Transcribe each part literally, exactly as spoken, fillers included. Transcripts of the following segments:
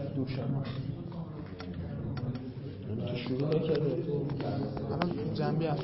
دور شدن تو شروع نکرده الان جنبی هست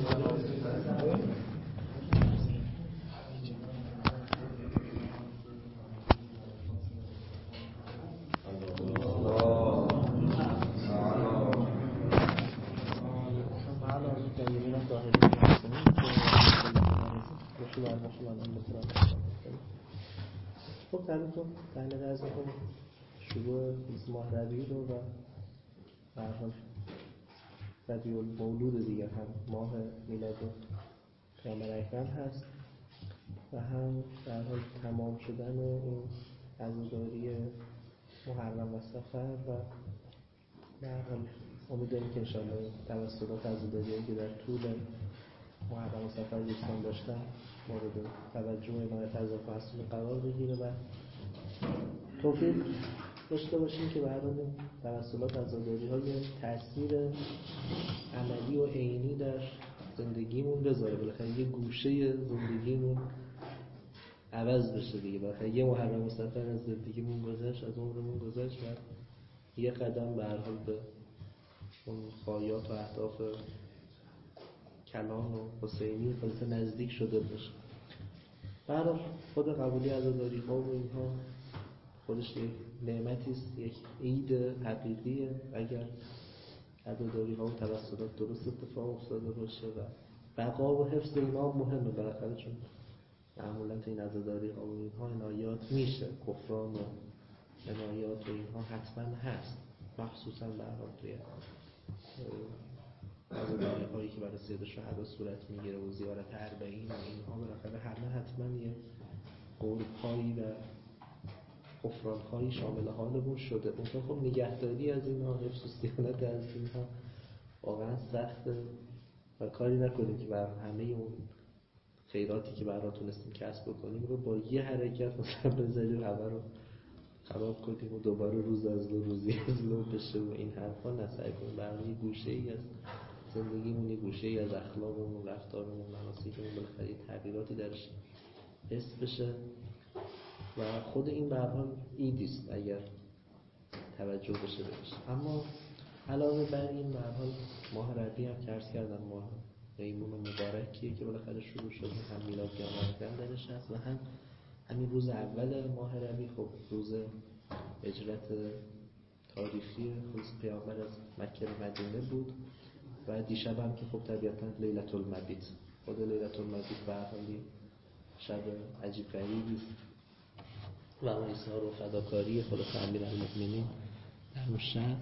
خب تعریفتون تحلیل از میکنم شروع ماه ربیع رو و برحال ربیع المولود دیگر هم ماه میلاد پیامبر اکرم هست و هم برحال تمام شدن این عزاداری محرم و صفر و برحال امید داریم که انشاءالله توسط عزاداری‌هایی که در طول محرم و صفر دوستان داشتن مورد توجه و عنایت حضرت معصوم قرار بگیره و توفیق داشته باشیم که برای توسط عزاداری‌ها یه تأثیر عملی و عینی در زندگیمون بذاره، بالاخره یه گوشه زندگیمون عوض بشه دیگه. بالاخره یه محرم و صفر از زندگیمون گذشت، از عمرمون گذشت و یه قدم به هر حال به اون غایات و اهداف کلان و حسینی خلاصه نزدیک شده باشه. برای خود قبولی عزاداری ها و اینها خودش یک نعمتی است، یک عید حقیقیه اگر عزاداری ها و توسلات درست اتفاق افتاده باشه و بقا و حفظ اینا مهمه بالاخره، چون معمولا تو این عزاداری ها و اینها عنایات میشه، کفران و عنایات و اینها حتما هست، مخصوصا برای توی عزاداری هایی که برای سید شهدا صورت میگیره و زیارت اربعین و اینها بالاخره همه حتما یه قرب هایی و غفران هایی شامل حالمون شده. اون خب نگهداری از اینها، حفظ و صیانت از اینها واقعا سخته و کاری نکنیم که بر همه اون خیراتی که برای تونستیم کسب بکنیم رو با یه حرکت مثلا بذاریم همه رو خراب کنیم و دوباره روز از رو روزی از رو بشه و این حرفا نسعی کنیم. برای گوشه ای از زندگیمون، یه گوشه ای از اخلاقمون، رفتارمون، مناسکمون بالاخره تغییراتی درش حس بشه و خود این به هر حال ایدی است اگر توجه بشه بهش. اما علاوه بر این به هر حال ماه ربیع هم که عرض کردم ماه میمون و مبارکیه که بالاخره شروع شده، هم میلاد پیامبر درش هست و هم همین روز اول ماه ربیع خب روز هجرت تاریخی خلاص پیامبر از مکه به مدینه بود و دیشب هم که خب طبیعتاً لیلة المبیت، خود لیلة المبیت به هر حال شب عجیب غریبی است و اون اصرار و فداکاری خدا امیرالمؤمنین در اون شب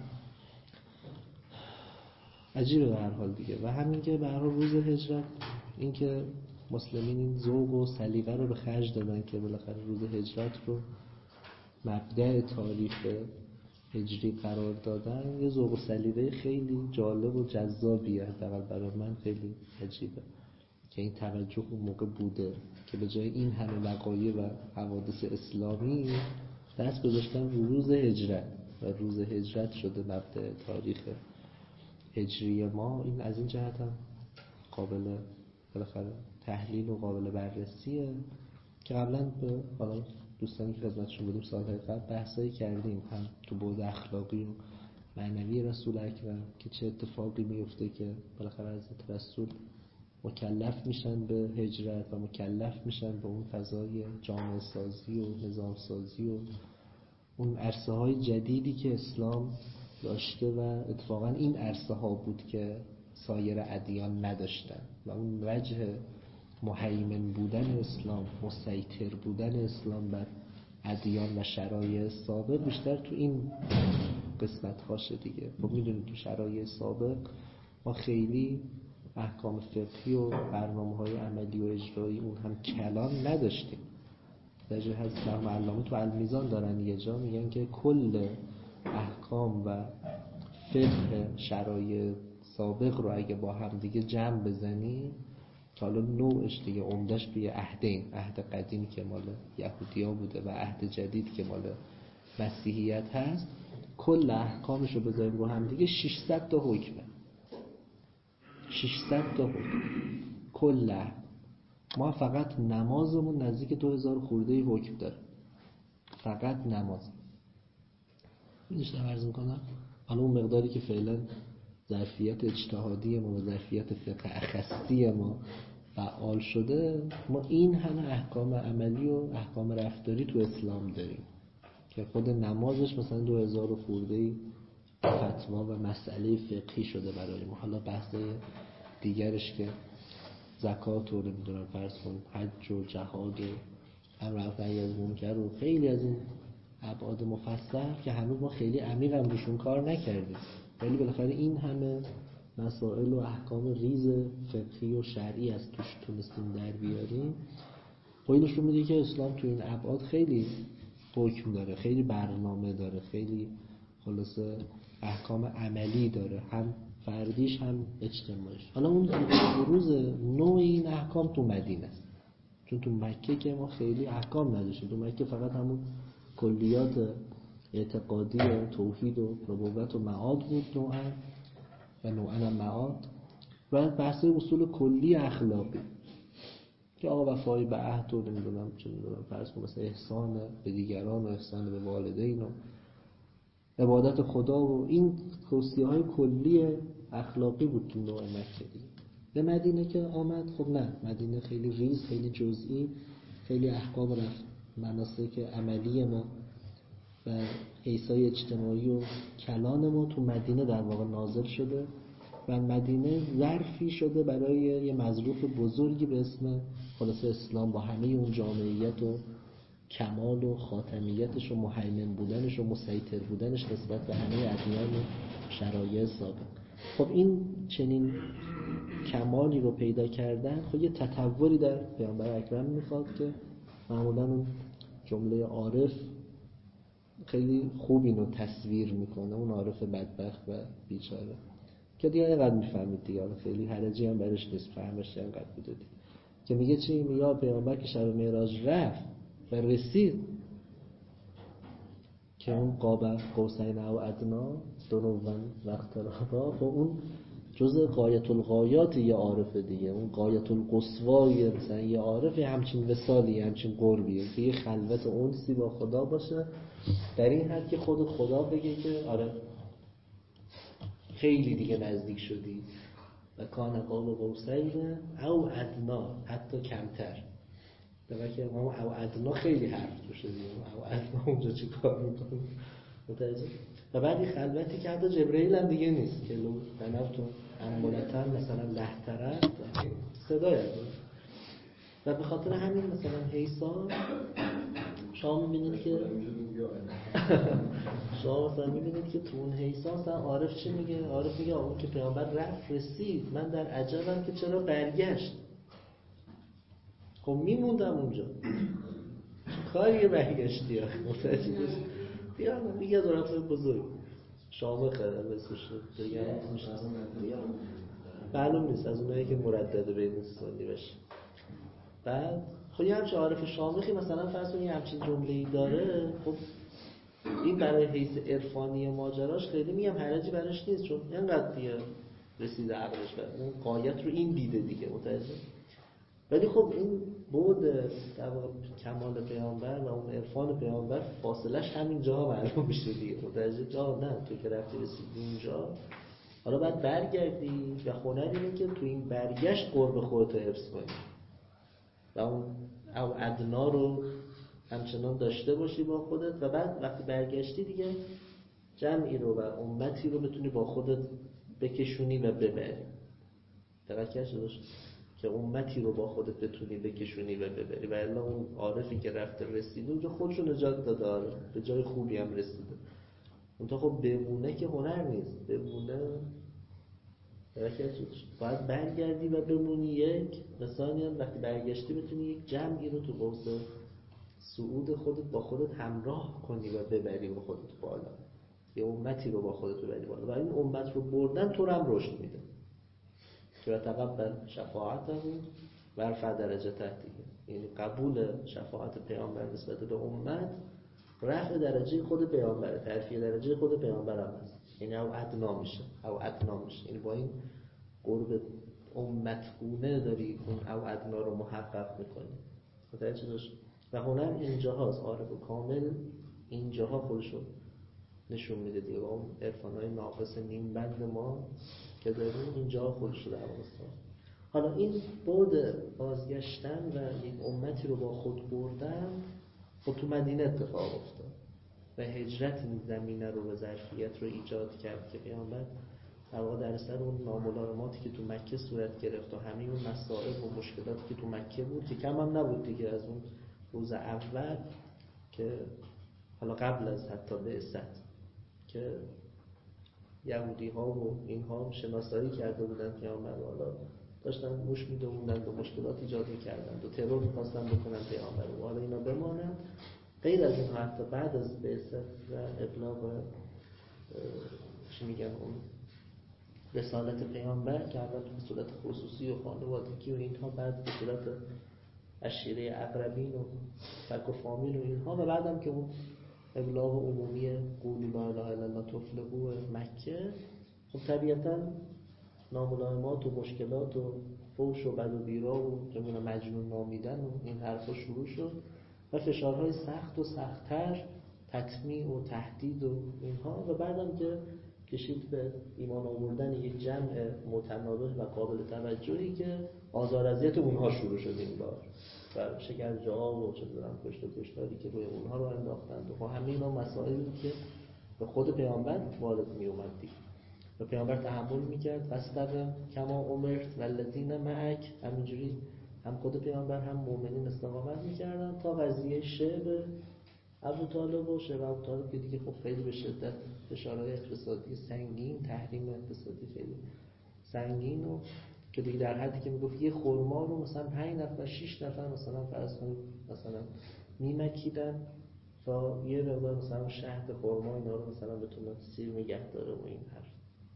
عجیبه به هر حال دیگه. و همین که به هر حال روز هجرت، این که مسلمین این ذوق و سلیقه رو به خرج دادن که بالاخره روز هجرت رو مبدأ تاریخ هجری قرار دادن، یه ذوق و سلیقه خیلی جالب و جذابیه، حداقل برای من خیلی عجیبه که این توجه اون موقع بوده که به جای این همه وقایع و حوادث اسلامی دست گذاشتن رو روز هجرت و روز هجرت شده مبدأ تاریخ هجری ما. این از این جهت هم قابل بالاخره تحلیل و قابل بررسیه که قبلا به حالا دوستانی که خدمتشون بودیم سالهای قبل بحثایی کردیم، هم تو بعد اخلاقی و معنوی رسول اکرم که چه اتفاقی میفته که بالاخره حضرت رسول مکلف میشن به هجرت و مکلف میشن به اون فضای جامعه سازی و نظام سازی و اون عرصه های جدیدی که اسلام داشته و اتفاقا این عرصه ها بود که سایر ادیان نداشتن و اون وجه مهیمن بودن اسلام، مسیطر بودن اسلام بر ادیان و شرایع سابق بیشتر تو این قسمت هاشه دیگه. خب میدونید تو شرایع سابق ما خیلی احکام فقهی و برنامه‌های عملی و اجرایی اون هم کلان نداشتیم. در جای حضرت علامه تو المیزان دارن یه جا میگن که کل احکام و فقه شرایع سابق رو اگه با هم دیگه جمع بزنی، حالا نوعش دیگه عمدش به عهدین، عهد قدیمی که مال یهودیا بوده و عهد جدید که مال مسیحیت هست، کل احکامش رو بذاریم رو هم دیگه ششصد تا حکمه. ششصد تا حکم کل. ما فقط نمازمون نزدیک دو هزار خورده حکم داره، فقط نماز. میشه عرض میکنم حالا اون مقداری که فعلا ظرفیت اجتهادی ما و ظرفیت فقه اخصی ما فعال شده، ما این همه احکام عملی و احکام رفتاری تو اسلام داریم که خود نمازش مثلا دو هزار و خورده‌ای فتوا و مسئله فقهی شده برای ما. حالا بحث دیگرش که زکات رو نمیدونم فرض کن، حج و جهاد و امر معروف نهی از منکر و خیلی از این ابعاد مفصل که هنوز ما خیلی عمیق هم روشون کار نکردیم، ولی بالاخره این همه مسائل و احکام ریز فقهی و شرعی از توش تونستیم در بیاریم. خب این نشون میده که اسلام تو این ابعاد خیلی حکم داره، خیلی برنامه داره، خیلی خلاصه احکام عملی داره، هم فردیش هم اجتماعیش. حالا اون بروز نوع این احکام تو مدینه است، چون تو مکه که ما خیلی احکام نداشتیم. تو مکه فقط همون کلیات اعتقادی و توحید و نبوت و معاد بود نوعا و نوعا هم معاد و بحث اصول کلی اخلاقی که آقا وفای به عهد و نمیدونم چه میدونم فرض کن مثلا احسان به دیگران و احسان به والدین و عبادت خدا و این توصیه های کلی اخلاقی بود تو نوع مکه دیگه. به مدینه که آمد خب نه، مدینه خیلی ریز، خیلی جزئی، خیلی احکام رفت مناسک عملی ما و حیثای اجتماعی و کلان ما تو مدینه در واقع نازل شده و مدینه ظرفی شده برای یه مظروف بزرگی به اسم خلاصه اسلام با همه اون جامعیت و کمال و خاتمیتش و مهیمن بودنش و مسیطر بودنش نسبت به همه ادیان و شرایع سابق. خب این چنین کمالی رو پیدا کردن خب یه تطوری در پیامبر اکرم میخواد که معمولا اون جمله عارف خیلی خوب اینو تصویر میکنه، اون عارف بدبخت و بیچاره که دیگه اینقدر میفهمید دیگه، خیلی حرجی هم برش نیست، فهمش اینقدر بوده دیگه، که میگه چی؟ میگه پیامبر که شب معراج رفت و رسید که اون قاب قوسین او ادنا دنوون وقت را با اون جزء غایت الغایات یه عارف دیگه، اون غایت القصوای مثلا یه عارف همچین وصالی همچین قربیه که یه خلوت اونسی با خدا باشه در این حد که خود خدا بگه که آره خیلی دیگه نزدیک شدی و کان قاب قوسین او ادنا، حتی کمتر. در که ما او ادنا خیلی حرف تو شدیم، او ادنا اونجا چی کار میکنه متوجه؟ و بعد این خلوتی که حتی جبرئیل هم دیگه نیست که لو بنفتون انبولتن مثلا لحترن صدای هست و به خاطر همین مثلا حیثا شما میبینید که شما مثلا میبینید که تو اون حیثا مثلا عارف چی میگه؟ عارف میگه اون که پیامبر رفت رسید، من در عجبم که چرا برگشت. خب میموندم اونجا کاری برگشتی ها متوجه بیا میگه دورت بزرگ شامخه اسمش دیگه میشناسم معلوم نیست از اونایی که مردد بین سنی بشه. بعد خب یه همچه عارف شامخی مثلا فرض کنید همچین جمله‌ای داره، خب این برای حیث عرفانی ماجراش خیلی میگم حرجی براش نیست، چون اینقدر دیگه رسیده عقلش به اون غایت رو این دیده دیگه متوجه. ولی خب این بود در واقع کمال پیامبر و اون عرفان پیامبر فاصلش همین جا معلوم میشه دیگه متوجه. جا نه تو که رفتی رسیدی اونجا، حالا باید برگردی و هنر اینه که تو این برگشت قرب خودت رو حفظ کنی و اون او ادنا رو همچنان داشته باشی با خودت و بعد وقتی برگشتی دیگه جمعی رو و امتی رو بتونی با خودت بکشونی و ببری. توجه داشت که امتی رو با خودت بتونی بکشونی و ببری و الا اون عارفی که رفته رسیده اونجا خودشو نجات داده، به جای خوبی هم رسیده. اون تا خب بمونه که هنر نیست، بمونه باید برگردی و بمونی یک مثلا هم وقتی برگشتی بتونی یک جمعی رو تو قوس صعود خودت با خودت همراه کنی و ببری با خودت بالا، یه امتی رو با خودت ببری بالا و این امت رو بردن تو رو هم رشد میده که تقبل شفاعته و ارفع درجه تحتیه، یعنی قبول شفاعت پیامبر نسبت به امت رفع درجه خود پیامبر، ترفیع درجه خود پیامبر هم هست، یعنی او ادنا میشه او ادنا میشه، یعنی با این قرب امتگونه داری اون او ادنا رو محقق میکنی. متوجه شدی؟ و هنر اینجاهاست، عارف و کامل اینجاها خودشو نشون میده دیگه. اون عرفان‌های ناقص نیم بند ما که داریم اینجا خودش رو در واقع ساخت. حالا این بعد بازگشتن و یک امتی رو با خود بردن خب تو مدینه اتفاق افتاد و هجرت این زمینه رو و ظرفیت رو ایجاد کرد که پیامبر در واقع در سر اون ناملایماتی که تو مکه صورت گرفت و همه اون مصائب و مشکلاتی که تو مکه بود که کم هم نبود دیگه، از اون روز اول که حالا قبل از حتی بعثت که یهودی ها و اینها شناسایی کرده بودن پیامبر، حالا داشتن موش میدووندن و مشکلات ایجاد میکردن و ترور میخواستن بکنن پیامبر و حالا اینا بمانن. غیر از این حتی بعد از بعثت و ابلاغ چی میگن اون رسالت پیامبر که اول به صورت خصوصی و خانوادگی و اینها، بعد به صورت عشیره اقربین و فک و فامیل و اینها، و بعدم که اون ابلاغ عمومی قولوا لا اله الا الله تفلحوا مکه، خب طبیعتاً ناملایمات و مشکلات و فوش و بد و بیرا و جمعه مجنون نامیدن و این حرفا شروع شد و فشارهای سخت و سخت‌تر، تطمیع و تهدید و اینها، و بعدم که کشید به ایمان آوردن یک جمع متنابه و قابل توجهی که آزار اذیت اونها شروع شد این بار و شکنجه‌ها و چه می‌دونم کشت و کشتاری که روی اونها رو انداختند و همه اینا مسائلی که به خود پیامبر وارد می‌اومد دیگه و پیامبر تحمل می‌کرد. فاصبر کما امرت والذین معک، همینجوری هم خود پیامبر هم مؤمنین استقامت می‌کردن تا قضیه شعب ابوطالب و شعب ابوطالب که دیگه خب خیلی به شدت فشارهای اقتصادی سنگین، تحریم اقتصادی خیلی سنگین و که دیگه در حدی که میگفت یه خرما رو مثلا پنج نفر شش نفر مثلا فرض کنید مثلا میمکیدن تا یه مقدار مثلا شهد خرما اینا رو مثلا بتونه سیر نگه داره و این حرف.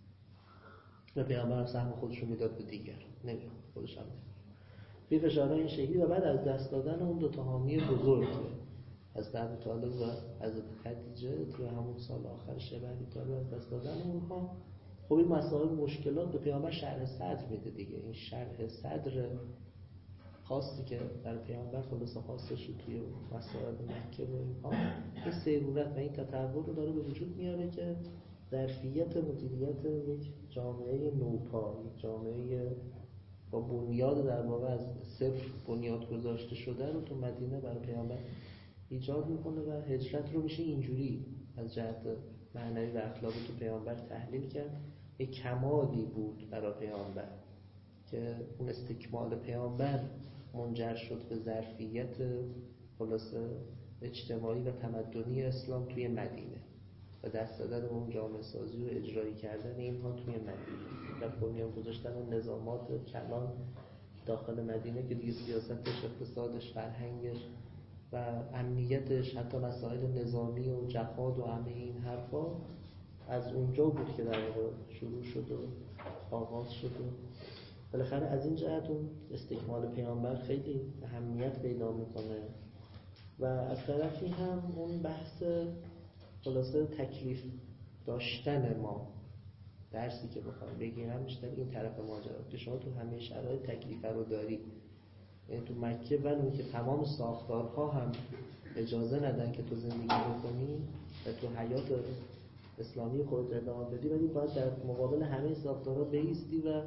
و پیامبر سهم خودش رو میداد به دیگر، نمیخواد خودش هم نمیخواد. بی فشارهای این شکلی و بعد از دست دادن اون دو تا حامی بزرگ از ابوطالب و حضرت خدیجه توی همون سال آخر شب ابوطالب از دست دادن اونها، خب این مسائل مشکلات به پیامبر شرح صدر میده دیگه. این شرح صدر خاصی که در پیامبر خلاصه خاصش رو توی مسائل مکه و اینها، این سیرورت و این تطور رو داره به وجود میاره که ظرفیت مدیریت یک جامعه نوپا، یک جامعه با بنیاد در واقع از صفر بنیاد گذاشته شده رو تو مدینه برای پیامبر ایجاد میکنه و هجرت رو میشه اینجوری از جهت معنوی و اخلاقی تو پیامبر تحلیل کرد. یک کمالی بود برای پیامبر که اون استکمال پیامبر منجر شد به ظرفیت خلاصه اجتماعی و تمدنی اسلام توی مدینه و دست دادن اون جامعه سازی و اجرایی کردن اینها توی مدینه و بنیان گذاشتن نظامات کلان داخل مدینه که دیگه سیاستش، اقتصادش، فرهنگش و امنیتش، حتی مسائل نظامی و جهاد و همه این حرفا از اونجا بود که در واقع شروع شد و آغاز شد. بالاخره از این جهت اون استکمال پیامبر خیلی اهمیت پیدا میکنه و از طرفی هم اون بحث خلاصه تکلیف داشتن ما، درسی که بخوام بگیرم بیشتر این طرف ماجرا که شما تو همه شرایط تکلیف رو داری. یعنی تو مکه ولی که تمام ساختارها هم اجازه ندن که تو زندگی بکنی و تو حیات اسلامی خودت ادامه بدی، ولی باید در مقابل همه ساختارها بایستی و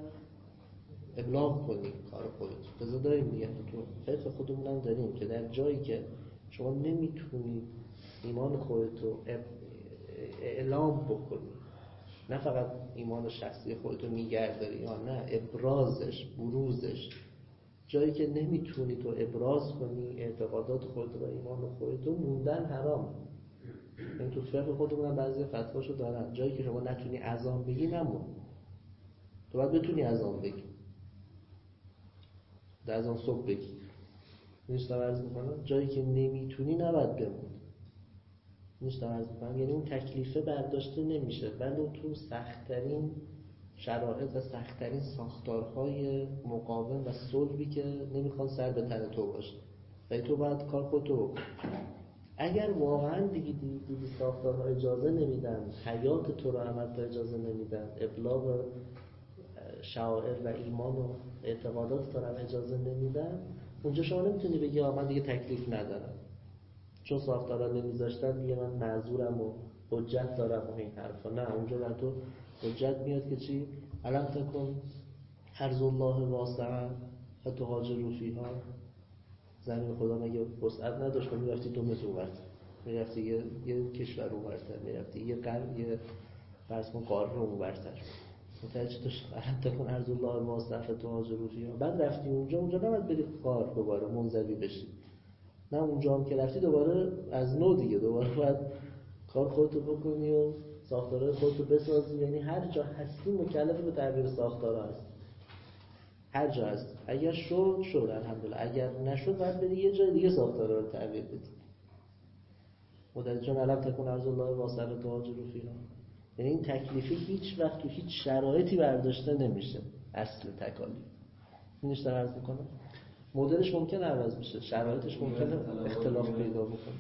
ابلاغ کنی کار خودت. بذار داریم دیگه تو فقه خودمون هم داریم که در جایی که شما نمیتونی ایمان خودت رو اعلام بکنی، نه فقط ایمان شخصی خودت رو نگهداری یا نه ابرازش، بروزش، جایی که نمیتونی تو ابراز کنی اعتقادات خودت و ایمان خودت رو، موندن حرام. این تو فقه خودمون هم بعضی فتواشو دارن، جایی که شما نتونی اذان بگی نمون، تو باید بتونی اذان بگی، در اذان صبح بگی. نیشتم عرض میکنم جایی که نمیتونی نباید بمون. نیشتم عرض میکنم یعنی اون تکلیفه برداشته نمیشه، ولی تو سخت‌ترین شرایط و سخت‌ترین ساختارهای مقاوم و صلبی که نمیخوان سر به تن تو باشه و تو باید کار خودتو بکن. اگر واقعا دیگه دیگه ساختارها اجازه نمیدن، حیات تو رو عمل اجازه نمیدن، ابلاغ شعائر و ایمان و اعتقادات تو رو اجازه نمیدن، اونجا شما نمیتونی بگی آقا من دیگه تکلیف ندارم چون ساختارها نمیذاشتن دیگه من معذورم و حجت دارم و این حرفا. نه، اونجا بر تو حجت میاد که چی؟ الم تکن ارض الله واسعا و تهاجروا فیها. زمین خدا مگه وسعت نداشت که میرفتی دو متر اونورتر، میرفتی یه یه کشور اونورتر، میرفتی یه قرن یه فرض کن قاره اونورتر. متوجه توش الم تکن ارض الله واسعا و تهاجروا فیها. بعد رفتی اونجا، اونجا نباید بری غار دوباره منزوی بشی. نه، اونجا هم که رفتی دوباره از نو دیگه، دوباره باید کار خودتو بکنی و ساختارهای خودتو بسازی. یعنی هر جا هستی مکلف به تغییر ساختارها هست، هر جا هست. اگر شد شد الحمدلله، اگر نشد باید بری یه جای دیگه ساختارها رو تغییر بدی. متوجه علم تکون ارض الله واسعا و تهاجروا فیها. یعنی این تکلیفی هیچ وقت تو هیچ شرایطی برداشته نمیشه. اصل تکالیف اینش داره عرض میکنه. مدلش ممکنه عوض بشه، شرایطش ممکنه اختلاف پیدا بکنه.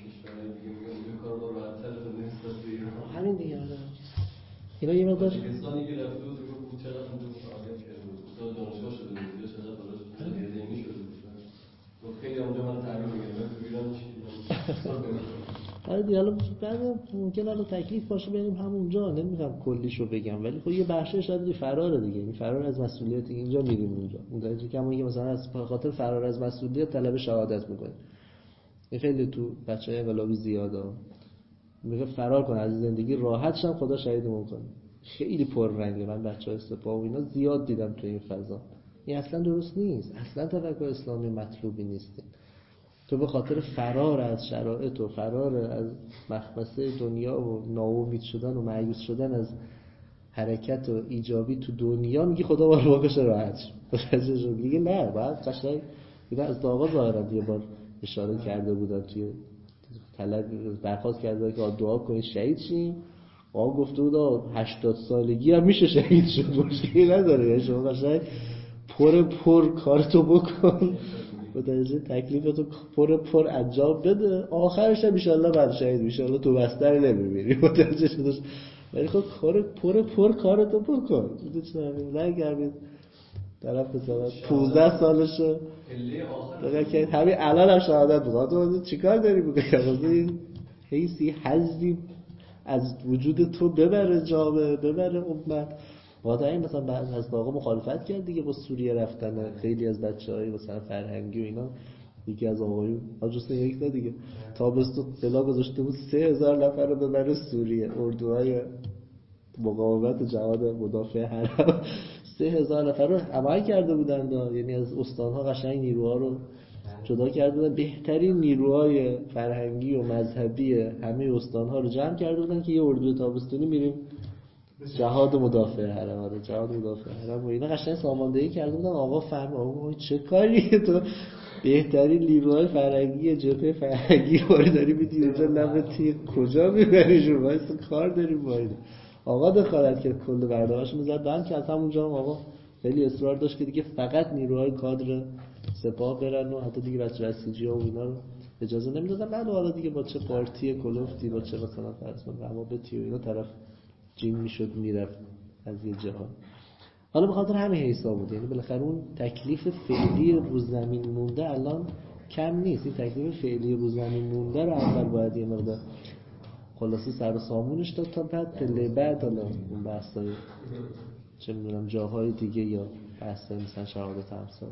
همین دیگه. آره اینا یه مقدار پاکستانی که رفته بود گفت چقدر اونجا فعالیت کرده بود، استاد دانشگاه شده بود یا چقدر براش علمی شده بود. گفت خیلی اونجا من تعلیم میگیرم تو ایران چی آره دیگه. حالا بعد ممکنه حالا تکلیف باشه بریم همونجا، نمیخوام کلیشو بگم، ولی خب یه بخشش شاید فراره دیگه. این فرار از مسئولیت اینجا میریم اونجا. اون درجه که همون که مثلا از خاطر فرار از مسئولیت طلب شهادت میکنه. این خیلی تو بچهای انقلابی زیاده. میگه فرار کن از زندگی راحت شم خدا شهیدمون کنه. خیلی پررنگه. من بچهای سپاه و اینا زیاد دیدم تو این فضا. این اصلا درست نیست. اصلا تفکر اسلامی مطلوبی نیست. تو به خاطر فرار از شرایط و فرار از مخمسه دنیا و ناامید شدن و مایوس شدن از حرکت و ایجابی تو دنیا میگی خدا بار واقعش راحت شد. میگه نه، باید قشنگ اینا از آقا ظاهرا یه بار اشاره کرده بودن توی طلب درخواست کرده که دعا کنید شهید شیم. آقا گفته بود هشتاد سالگی هم میشه شهید شد، مشکلی نداره. یعنی شما قشنگ پر پر کارتو بکن، به درجه تکلیفتو پر پر انجام بده، آخرش هم ان شاء الله بعد شهید میشه، ان شاء الله تو بستر نمیمیری. متوجه شدش؟ ولی خب کار پر پر کارتو بکن. میدونی نگردید طرف مثلا پانزده سالشه بگه که همین الان هم شهادت بخواد، تو چیکار داری بگه؟ حیثی حزبی از وجود تو ببره جامعه، ببره امت. واقعا مثلا بعض از آقا مخالفت کرد دیگه با سوریه رفتن خیلی از بچهای مثلا فرهنگی و اینا. یکی از آقایون آجوسه یک تا دیگه تابستون اطلاع گذاشته بود سه هزار نفر رو ببره سوریه، اردوهای مقاومت جهاد مدافع حرم سه هزار نفر رو حمایت کرده بودن. یعنی از استانها قشنگ نیروها رو جدا کرده بودن، بهترین نیروهای فرهنگی و مذهبی همه استانها رو جمع کرده بودن که یه اردو تابستونی میریم جهاد مدافع حرم. آره جهاد مدافع حرم و اینا قشنگ ساماندهی کرده بودن. آقا فهم آقا چه کاریه تو بهترین نیروهای فرهنگی جبهه فرهنگی رو داری میدی اونجا نبتی کجا میبریشون؟ واسه کار داریم با اینا. آقا دخالت که کل برداشت میزد بند که از همونجا هم آقا خیلی اصرار داشت که دیگه فقط نیروهای کادر سپاه برن و حتی دیگه بچه بسیجی ها و اینا رو اجازه نمیدادن. بعد حالا دیگه با چه پارتی کلوفتی با چه مثلا فرض کن روابطی و اینا طرف جین میشد میرفت از یه جهان. حالا به خاطر همین حساب بود. یعنی بالاخره اون تکلیف فعلی رو زمین مونده الان کم نیست. این تکلیف فعلی رو زمین مونده رو اول باید یه مقدار خلاصه سر و سامونش داد تا بعد پله بعد حالا اون بحثای چه میدونم جاهای دیگه یا بحثای مثلا شهادت امثال.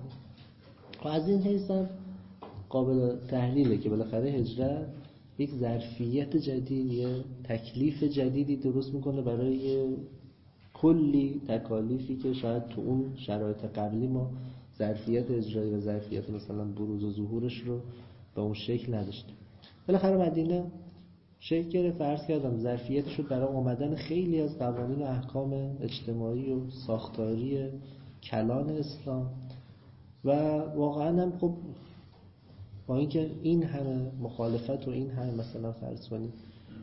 و از این حیث هم قابل تحلیله که بالاخره هجرت یک ظرفیت جدید، یه تکلیف جدیدی درست میکنه برای کلی تکالیفی که شاید تو اون شرایط قبلی ما ظرفیت اجرایی و ظرفیت مثلا بروز و ظهورش رو به اون شکل نداشتیم. بالاخره مدینه شکل گرفت. فرض کردم ظرفیت شد برای آمدن خیلی از قوانین و احکام اجتماعی و ساختاری کلان اسلام. و واقعا هم خب با اینکه این همه مخالفت و این همه مثلا فرض کنید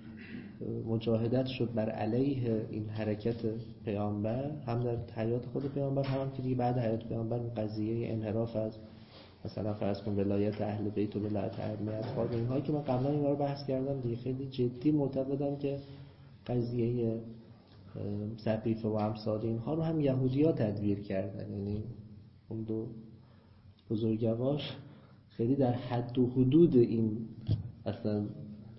مجاهدت شد بر علیه این حرکت پیامبر، هم در حیات خود پیامبر هم که دیگه بعد حیات پیامبر قضیه انحراف از مثلا فرض کن ولایت اهل بیت و ولایت ائمه اطهار اینها که من قبلا اینا رو بحث کردم دیگه، خیلی جدی معتقدم که قضیه سقیفه و امثال اینها رو هم یهودی‌ها تدبیر کردن. یعنی اون دو بزرگوار خیلی در حد و حدود این اصلا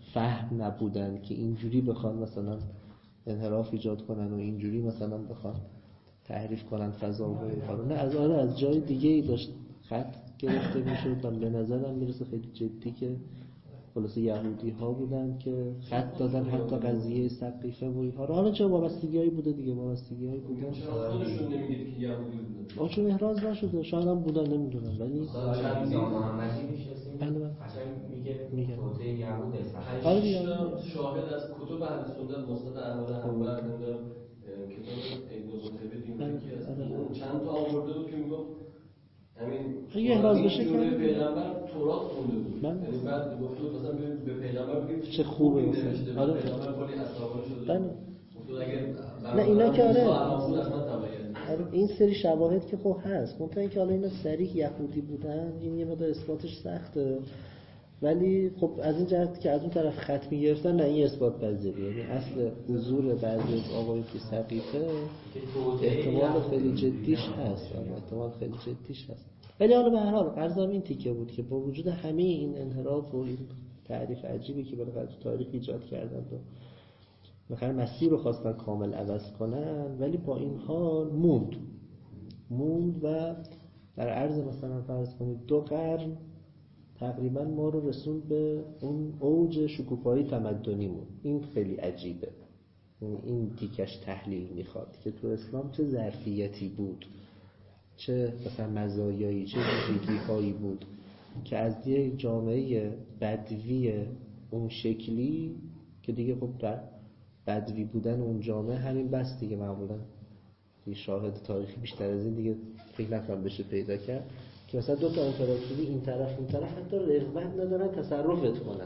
فهم نبودن که اینجوری بخوان مثلا انحراف ایجاد کنن و اینجوری مثلا بخوان تعریف کنن فضا و اینها رو. نه از آره از جای دیگه ای داشت خط گرفته میشد و به نظرم میرسه خیلی جدی که خلاصه یهودی ها بودن که خط دادن حتی قضیه سقیفه و اینها رو. حالا چه وابستگیایی بوده دیگه، وابستگیایی بوده خودشون نمیگید که یهودی بودن، آ چون احراز نشده، شاید هم بودن نمیدونم، ولی چند محمدی میشناسیم بله بله قشنگ میگه میگه توته یهود است. آره دیگه شاهد از کتب اهل سنت مستند احمد حنبل نمیدونم کتاب ابن قتیبه دیمالکی هست، اون چند تا آورده بود که میگفت همین اگه احراز بشه که پیغمبر تورات خونده بود، یعنی بعد گفت مثلا به پیغمبر بگید چه خوبه مثلا آره پیغمبر کلی اسرار شده. بله اگه نه اینا که آره آره این سری شواهد که خب هست، منتها اینکه حالا اینا صریح یهودی بودن این یه مقدار اثباتش سخته، ولی خب از این جهت که از اون طرف خط می‌گرفتن نه این اثبات پذیریه، یعنی اصل حضور بعضی از آقایون که سقیفه احتمال خیلی جدیش هست، احتمال خیلی جدیش هست. ولی حالا به هر حال قرضم این تیکه بود که با وجود همه این انحراف و این تعریف عجیبی که بالاخره تو تاریخ ایجاد کردن و بالاخره مسیر رو خواستن کامل عوض کنن، ولی با این حال موند موند و در عرض مثلا فرض کنید دو قرن تقریبا ما رو رسوند به اون اوج شکوفایی تمدنیمون. این خیلی عجیبه، این تیکش تحلیل میخواد که تو اسلام چه ظرفیتی بود، چه مثلا مزایایی، چه ویژگی‌هایی بود که از یک جامعه بدوی اون شکلی که دیگه خب در بدوی بودن اون جامعه همین بس دیگه، معمولا شاهد تاریخی بیشتر از این دیگه فکر نکنم بشه پیدا کرد که مثلا دو تا امپراتوری این طرف اون طرف حتی رغبت ندارن تصرفت کنن،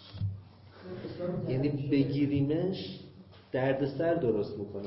یعنی بگیریمش دردسر درست میکنه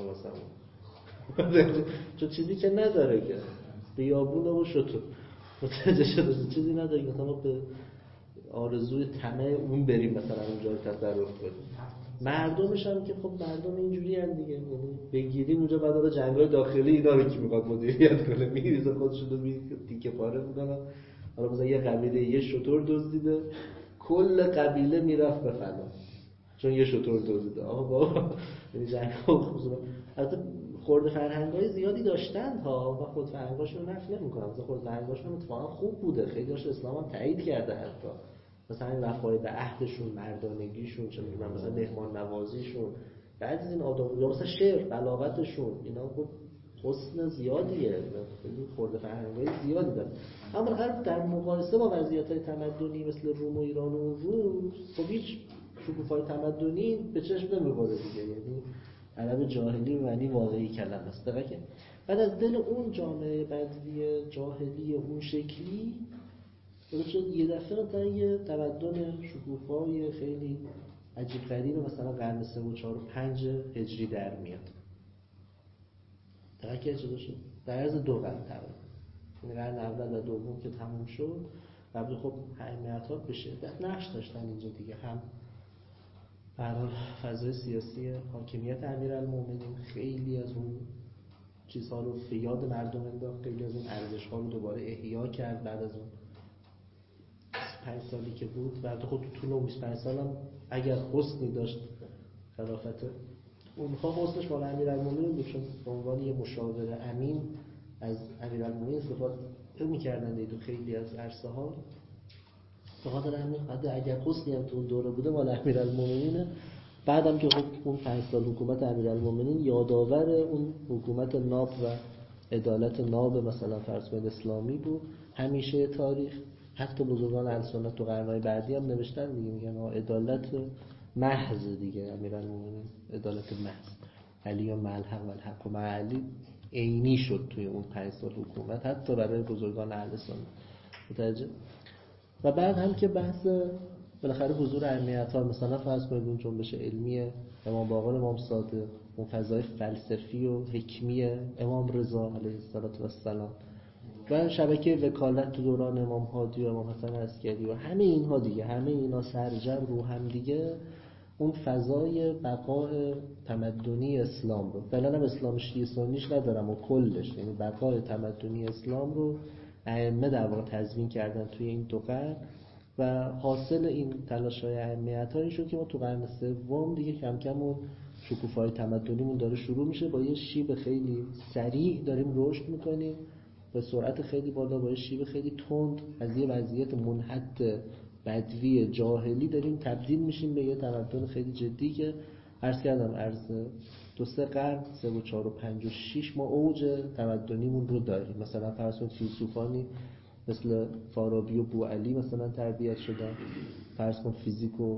مثلا چون چیزی که نداره که بیابونه و شطور متوجه شده چیزی نداره که مثلا به آرزوی طمع اون بریم مثلا اونجا رو تصرف کنیم. مردمش هم که خب مردم اینجوری هم دیگه، یعنی بگیریم اونجا بعد از جنگ‌های داخلی اینا رو کی میخواد مدیریت کنه، میریزه خودشون رو تیکه پاره میکنه. حالا مثلا یه قبیله یه شتر دزدیده کل قبیله میرفت به فنا چون یه شتر دزدیده. آقا بابا یعنی جنگ‌ها خصوصا البته خرد فرهنگ‌های زیادی داشتن ها و خود فرهنگاشون رو نفی نمی‌کنم، مثلا خود فرهنگاشون اتفاقا خوب بوده، خیلی داشت اسلام هم تایید کرده، حتی مثلا این وفای به عهدشون، مردانگیشون، چه می‌دونم مثلا مهمان نوازیشون، بعد از این آداب یا مثلا شعر، بلاغتشون، اینا خب حسن زیادیه، خیلی خرد فرهنگای زیادی داره. اما بالاخره در مقایسه با وضعیت‌های تمدنی مثل روم و ایران و روس خب هیچ شکوفای تمدنی به چشم نمی‌خوره دیگه، یعنی عرب جاهلی و معنی واقعی کلمه است. دقیقاً بعد از دل اون جامعه بدوی جاهلی اون شکلی شد یه دفعه تا یه تمدن شکوفای خیلی عجیب غریب مثلا قرن سه و چهار و پنج هجری در میاد. دقیقاً که چه شد در عرض دو قرن تقریبا، یعنی قرن اول و دوم که تموم شد قبل خب ائمه به شدت نقش داشتن اینجا دیگه، هم برای فضای سیاسی حاکمیت امیرالمومنین خیلی از اون چیزها رو به یاد مردم انداخت، خیلی از اون ارزش‌ها رو دوباره احیا کرد بعد از اون بیست و پنج سالی که بود. بعد خود تو طول اون بیست و پنج سال هم اگر حسنی داشت خلافت اونها حسنش مال امیرالمومنین بود، چون به عنوان یه مشاور امین از امیرالمومنین استفاده می‌کردن دیگه تو خیلی از عرصه‌ها. بخاطر همین حتی اگر حسنی هم تو اون دوره بوده مال امیرالمومنین، بعدم که خب اون پنج سال حکومت امیرالمومنین یادآور اون حکومت ناب و عدالت ناب مثلا فرض کنید اسلامی بود. همیشه تاریخ حتی بزرگان اهل سنت تو قرن‌های بعدی هم نوشتن دیگه، میگن عدالت محض دیگه امیرالمومنین عدالت محض، علی مع الحق و الحق مع علی عینی شد توی اون پنج سال حکومت حتی برای بزرگان اهل سنت. متوجه؟ و بعد هم که بحث بالاخره حضور ائمه‌ها مثلا فرض کنید اون جنبش علمی امام باقر، امام صادق، اون فضای فلسفی و حکمی امام رضا علیه السلام و شبکه وکالت تو دوران امام هادی و امام حسن عسکری و همه اینها دیگه، همه اینا سرجم رو هم دیگه اون فضای بقای تمدنی اسلام رو، فعلا هم اسلام شیعه سنیش ندارم و کلش، یعنی بقای تمدنی اسلام رو ائمه در واقع تضمین کردن توی این دو قرن و حاصل این تلاش‌های اهمیت‌ها این شد که ما تو قرن سوم دیگه کم کم اون شکوفای تمدنیمون داره شروع میشه، با یه شیب خیلی سریع داریم رشد میکنیم به سرعت خیلی بالا، با یه شیب خیلی تند از یه وضعیت منحط بدوی جاهلی داریم تبدیل میشیم به یه تمدن خیلی جدی که عرض کردم عرض دو سه قرن سه و چهار و پنج و شش ما اوج تمدنیمون رو داریم. مثلا فرض کنید فیلسوفانی مثل فارابی و بوعلی مثلا تربیت شدن، فرض کن فیزیک و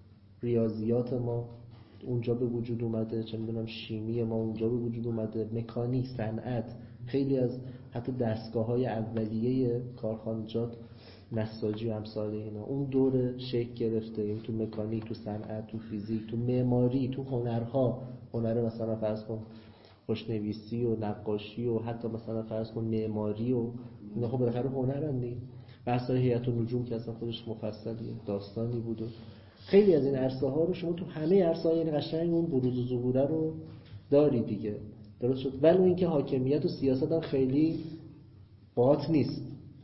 ریاضیات ما اونجا به وجود اومده، چه میدونم شیمی ما اونجا به وجود اومده، مکانیک، صنعت، خیلی از حتی دستگاه‌های اولیه کارخانجات، نساجی و امثال اینا اون دوره شکل گرفته. این تو مکانیک، تو صنعت، تو فیزیک، تو معماری، تو هنرها، هنر مثلا فرض کن خوشنویسی و نقاشی و حتی مثلا فرض کن معماری و اینا خب بالاخره هنرن دیگه. بحث هیئت النجوم که اصلا خودش مفصلی داستانی بود و خیلی از این عرصه ها رو شما تو همه عرصه های این قشنگ اون بروز و ظهوره رو داری دیگه. درست شد. ولی اینکه حاکمیت و سیاست هم خیلی باهات نیست.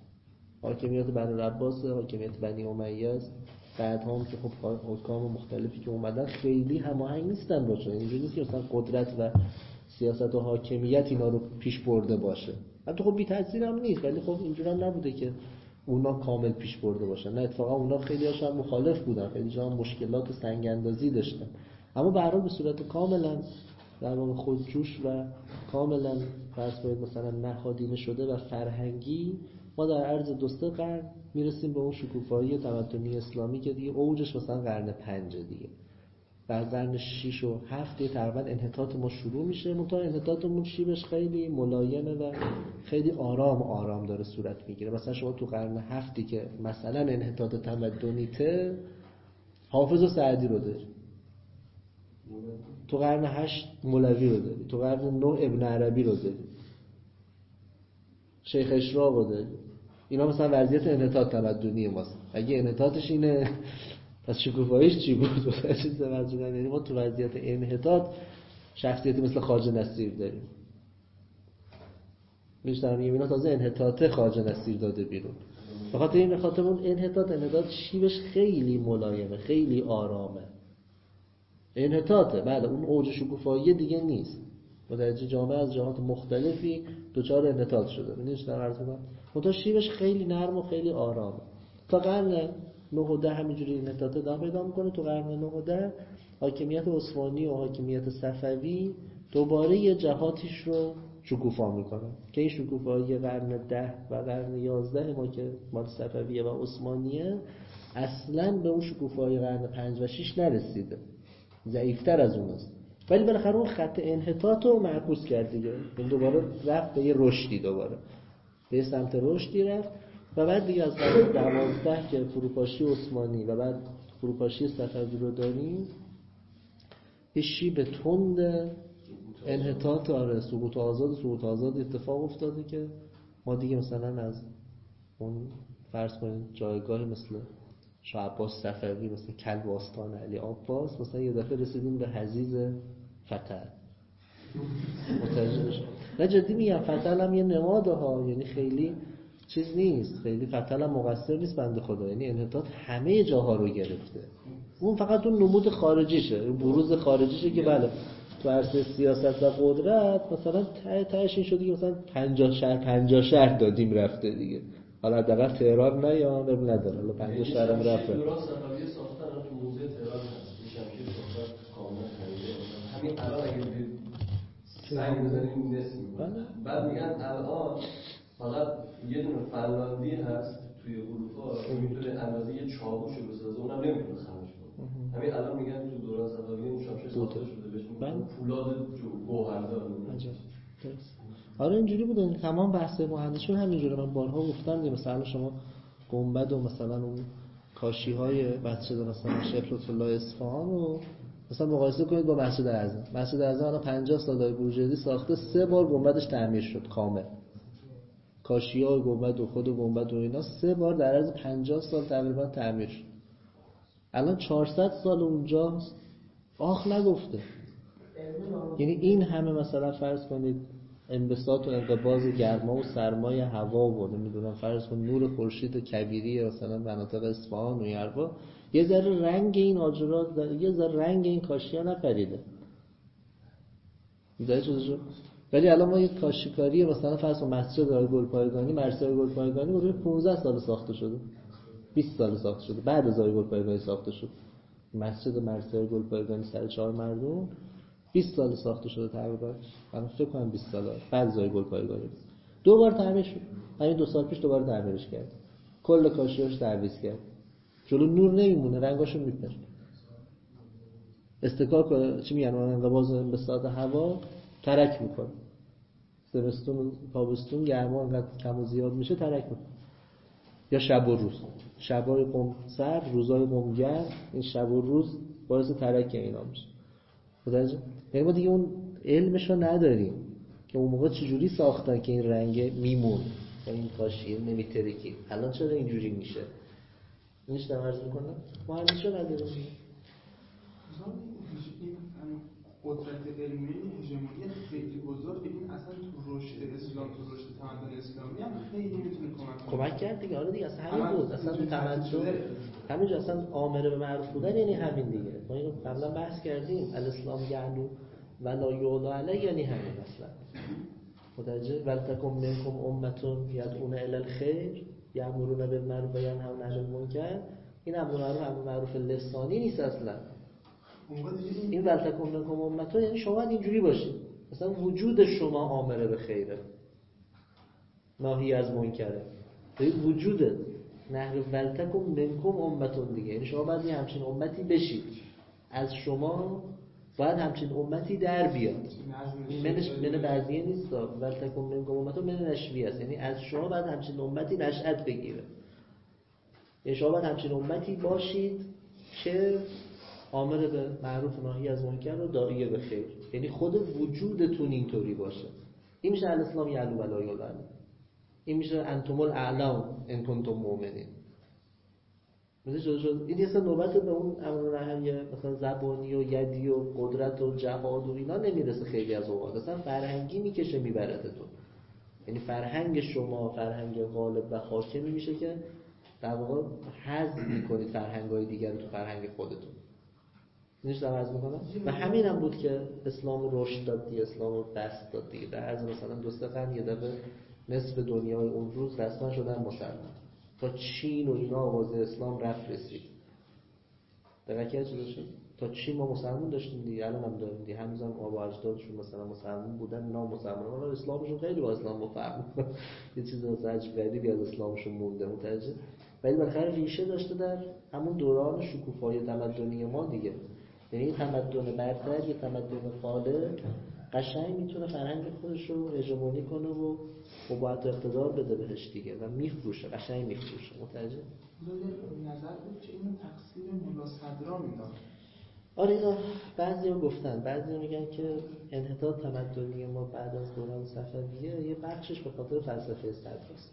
حاکمیت بنی العباس، حاکمیت بنی امیه است، بعد هم که خب حکام مختلفی که اومدن خیلی هماهنگ نیستن باشه. اینجوری نیست که مثلا قدرت و سیاست و حاکمیت اینا رو پیش برده باشه. البته خب بی تاثیر هم نیست، ولی خب اینجوری هم نبوده که اونا کامل پیش برده باشن. نه، اتفاقا اونا خیلی هاشون مخالف بودن، خیلی جا هم مشکلات و سنگ اندازی داشتن، اما به هر حال به صورت کاملا در واقع خودجوش و کاملا فرض کنید مثلا نهادینه شده و فرهنگی ما در عرض دو سه قرن میرسیم به اون شکوفایی تمدنی اسلامی که دیگه اوجش مثلا قرن پنج دیگه. در قرن شش و هفت تقریبا انحطاط ما شروع میشه، منتها انحطاطمون شیبش خیلی ملایمه و خیلی آرام آرام داره صورت میگیره. مثلا شما تو قرن هفتی که مثلا انحطاط تمدنیته حافظ و سعدی رو داری، تو قرن هشت مولوی رو داری، تو قرن نه ابن عربی رو داری، شیخ اشراق رو داری. اینا مثلا وضعیت انحطاط تمدنی ماست. اگه انحطاطش اینه پس شکوفاییش چی بود؟ چیز مزونه. یعنی ما تو وضعیت انحطاط شخصیتی مثل خواجه نصیر داریم. میشتم میگم اینا تازه انحطاط خواجه نصیر داده بیرون. بخاطر این خاطر اون انحطاط انحطاط شیبش خیلی ملایمه، خیلی آرامه. انحطاطه، بله اون اوج شکوفایی دیگه نیست. متوجه جامعه از جهات مختلفی دچار انحطاط شده. ببینید چطور عرض می‌کنم. منتها شیبش خیلی نرم و خیلی آرامه. تا قرن نه و ده همینجوری انحطاط ادامه پیدا می‌کنه. تو قرن نه و ده حاکمیت عثمانی و حاکمیت صفوی دوباره یه جهاتیش رو شکوفا می‌کنه که این شکوفایی قرن ده و قرن یازده ما که مال صفویه و عثمانیه اصلاً به اون شکوفایی قرن پنج و شش نرسیده، ضعیف‌تر از اوناست. ولی بالاخره اون خط انحطاط رو معکوس کرد دیگه. این دوباره رفت به یه رشدی، دوباره به سمت رشدی رفت و بعد دیگه از قرن دوازده که فروپاشی عثمانی و بعد فروپاشی صفوی رو داریم، یه شیب تند انحطاط، آره سقوط آزاد سقوط آزاد اتفاق افتاده که ما دیگه مثلا از اون فرض کنید جایگاهی مثل شاه عباس صفوی، مثل کلب آستان علی عباس، مثلا یه دفعه رسیدیم به حضیض فتح. متوجه بشید؟ نه جدی میگم، فتح هم یه نماده ها، یعنی خیلی چیز نیست، خیلی فتح هم مقصر نیست بنده خدا. یعنی انحطاط همه جاها رو گرفته، اون فقط اون نمود خارجیشه، اون بروز خارجیشه که بله تو عرصه سیاست و قدرت مثلا ته تهش این شده که مثلا پنجاه شهر پنجاه شهر دادیم رفته دیگه. حالا حداقل تهران نه یا اب نداره، حالا پنجاه شهرم رفته. دوران صفوی ساختن تو موزه تهران هست. شمشیر ساختن کاملا خریده. همین الان اگه برید سنگ بزنید نصف می‌کنه. بعد میگن الان فقط یه دونه فنلاندی هست توی اروپا که میتونه اندازه یه چاقوشو بسازه، اونم نمیتونه خامش کنه. همین الان میگن تو دوران صفوی اون شمشیر ساخته شده، بهش میگن فولاد گوهردار. آره اینجوری بوده. تمام بحث مهندسون همینجوره. من بارها گفتم دیگه، مثلا شما گنبد و مثلا اون کاشی‌های مسجد مثلا شیخ لطف الله اصفهان رو مثلا مقایسه کنید با مسجد اعظم. مسجد اعظم الان پنجاه سال بورژدی ساخته، سه بار گنبدش تعمیر شد کامل. کاشی‌ها و گنبد و خود گنبد و اینا سه بار در عرض پنجاه سال تقریبا تعمیر شد. الان چهارصد سال اونجاست، آخ نگفته. یعنی این همه مثلا فرض کنید انبساط و انقباض گرما و سرمای هوا و نمیدونم فرض کن نور خورشید کبیری مثلا مناطق اصفهان و این حرفا، یه ذره رنگ این آجرات، یه ذره رنگ این کاشی‌ها نپریده. می‌دونی چطور؟ ولی الان ما یه کاشیکاری مثلا فرض کن مسجد آقای گلپایگانی، مرسای گلپایگانی حدود پانزده سال ساخته شده، بیست سال ساخته شده، بعد از آقای گلپایگانی ساخته شد. مسجد مرسای گلپایگانی سر چهار مردم بیست سال ساخته شده تقریبا، من فکر کنم بیست سال بعد از آقای گلپایگانی دو بار تعمیر شد. همین دو سال پیش دوباره تعمیرش کرد، کل کاشی‌هاش تعویض کرد، جلو نور نمیمونه، رنگاشو میپره. استکاک چی میگن اون انقباض انبساط هوا ترک میکنه. زمستون و تابستون گرما انقدر کم و زیاد میشه ترک میکنه. یا شب و روز، شبای قم سرد، روزای قم گرم، این شب و روز باعث ترک اینا میشه. متوجه؟ یعنی ما دیگه اون علمشو نداریم که اون موقع چجوری ساختن که این رنگ میمون و این کاشیه نمیترکید. الان چرا اینجوری میشه؟ اینش درست میکنه؟ ما همیشه نداریم. قدرت علمی هژمونی خیلی بزرگ این اصلا تو رشد اسلام، تو رشد تمدن اسلامی هم خیلی میتونه کمک کنه. کمک کرد دیگه. آره دیگه اصلا همین بود. اصلا تو تمدن همینجا اصلا آمر به معروف بودن یعنی همین دیگه. ما اینو قبلا بحث کردیم. الاسلام یعلو ولا یعلا علی یعنی همین اصلا. متوجه؟ ولتکن منکم امتون یدعون الی الخیر یأمرون بالمعروف و ینهون عن المنکر. این امر معروف امر معروف لسانی نیست اصلا. این ولتکن منکم امتون یعنی شما اینجوری باشید. مثلا وجود شما آمر به خیره، ناهی از منکره. وجودت نهر ولتکن منکم امتون دیگه، یعنی شما باید همچین امتی بشید. از شما باید همچین امتی در بیاد. این منش من بعضیه نیست، ولتکن منکم امتون من نشویه است، یعنی از شما باید همچین امتی نشأت بگیره. یعنی شما باید همچین امتی باشید که آمر به معروف ناهی از منکر و داعی به خیر، یعنی خود وجودتون اینطوری باشه. این میشه الاسلام یعلو ولا یعلا. این میشه انتم الاعلام ان کنتم مؤمنین. مثلا شد شد این اصلا نوبت به اون امر نهی مثلا زبانی و یدی و قدرت و جهاد و اینا نمیرسه. خیلی از اوقات اصلا فرهنگی میکشه میبردتون. یعنی فرهنگ شما فرهنگ غالب و حاکمی میشه که در واقع حذف میکنید فرهنگ‌های دیگر رو تو فرهنگ خودتون. اینش رو عرض میکنم. و همین هم بود که اسلام رو رشد داد دیگه، اسلام رو دست داد دیگه. در عرض مثلا دو سه قرن یه دفعه نصف دنیای اون روز رسما شدن مسلمان. تا چین و اینا آواز اسلام رفت رسید. درکه چه شد؟ تا چین ما مسلمان داشتیم دیگه، الان هم داریم دیگه. هنوزم آبا اجدادشون مثلا مسلمان بودن، اینا مسلمان ولی اسلامشون خیلی با اسلام مفرق. یه چیز عجیب غریبی از اسلامشون مونده. متوجه؟ ولی بالاخره ریشه داشته در همون دوران شکوفای تمدنی ما دیگه. یعنی تمدن برتر، یه تمدن خالق قشنگ میتونه فرهنگ خودش رو هژمونی کنه و قوت اقتدار بده بهش دیگه و میفروشه، قشنگ میفروشه. متوجه؟ نظر بود که اینو تقصیر ملا صدرا میدن. آره اینا بعضیا گفتن، بعضیا میگن که انحطاط تمدنی ما بعد از دوران صفویه یه بخشش به خاطر فلسفه صدراست.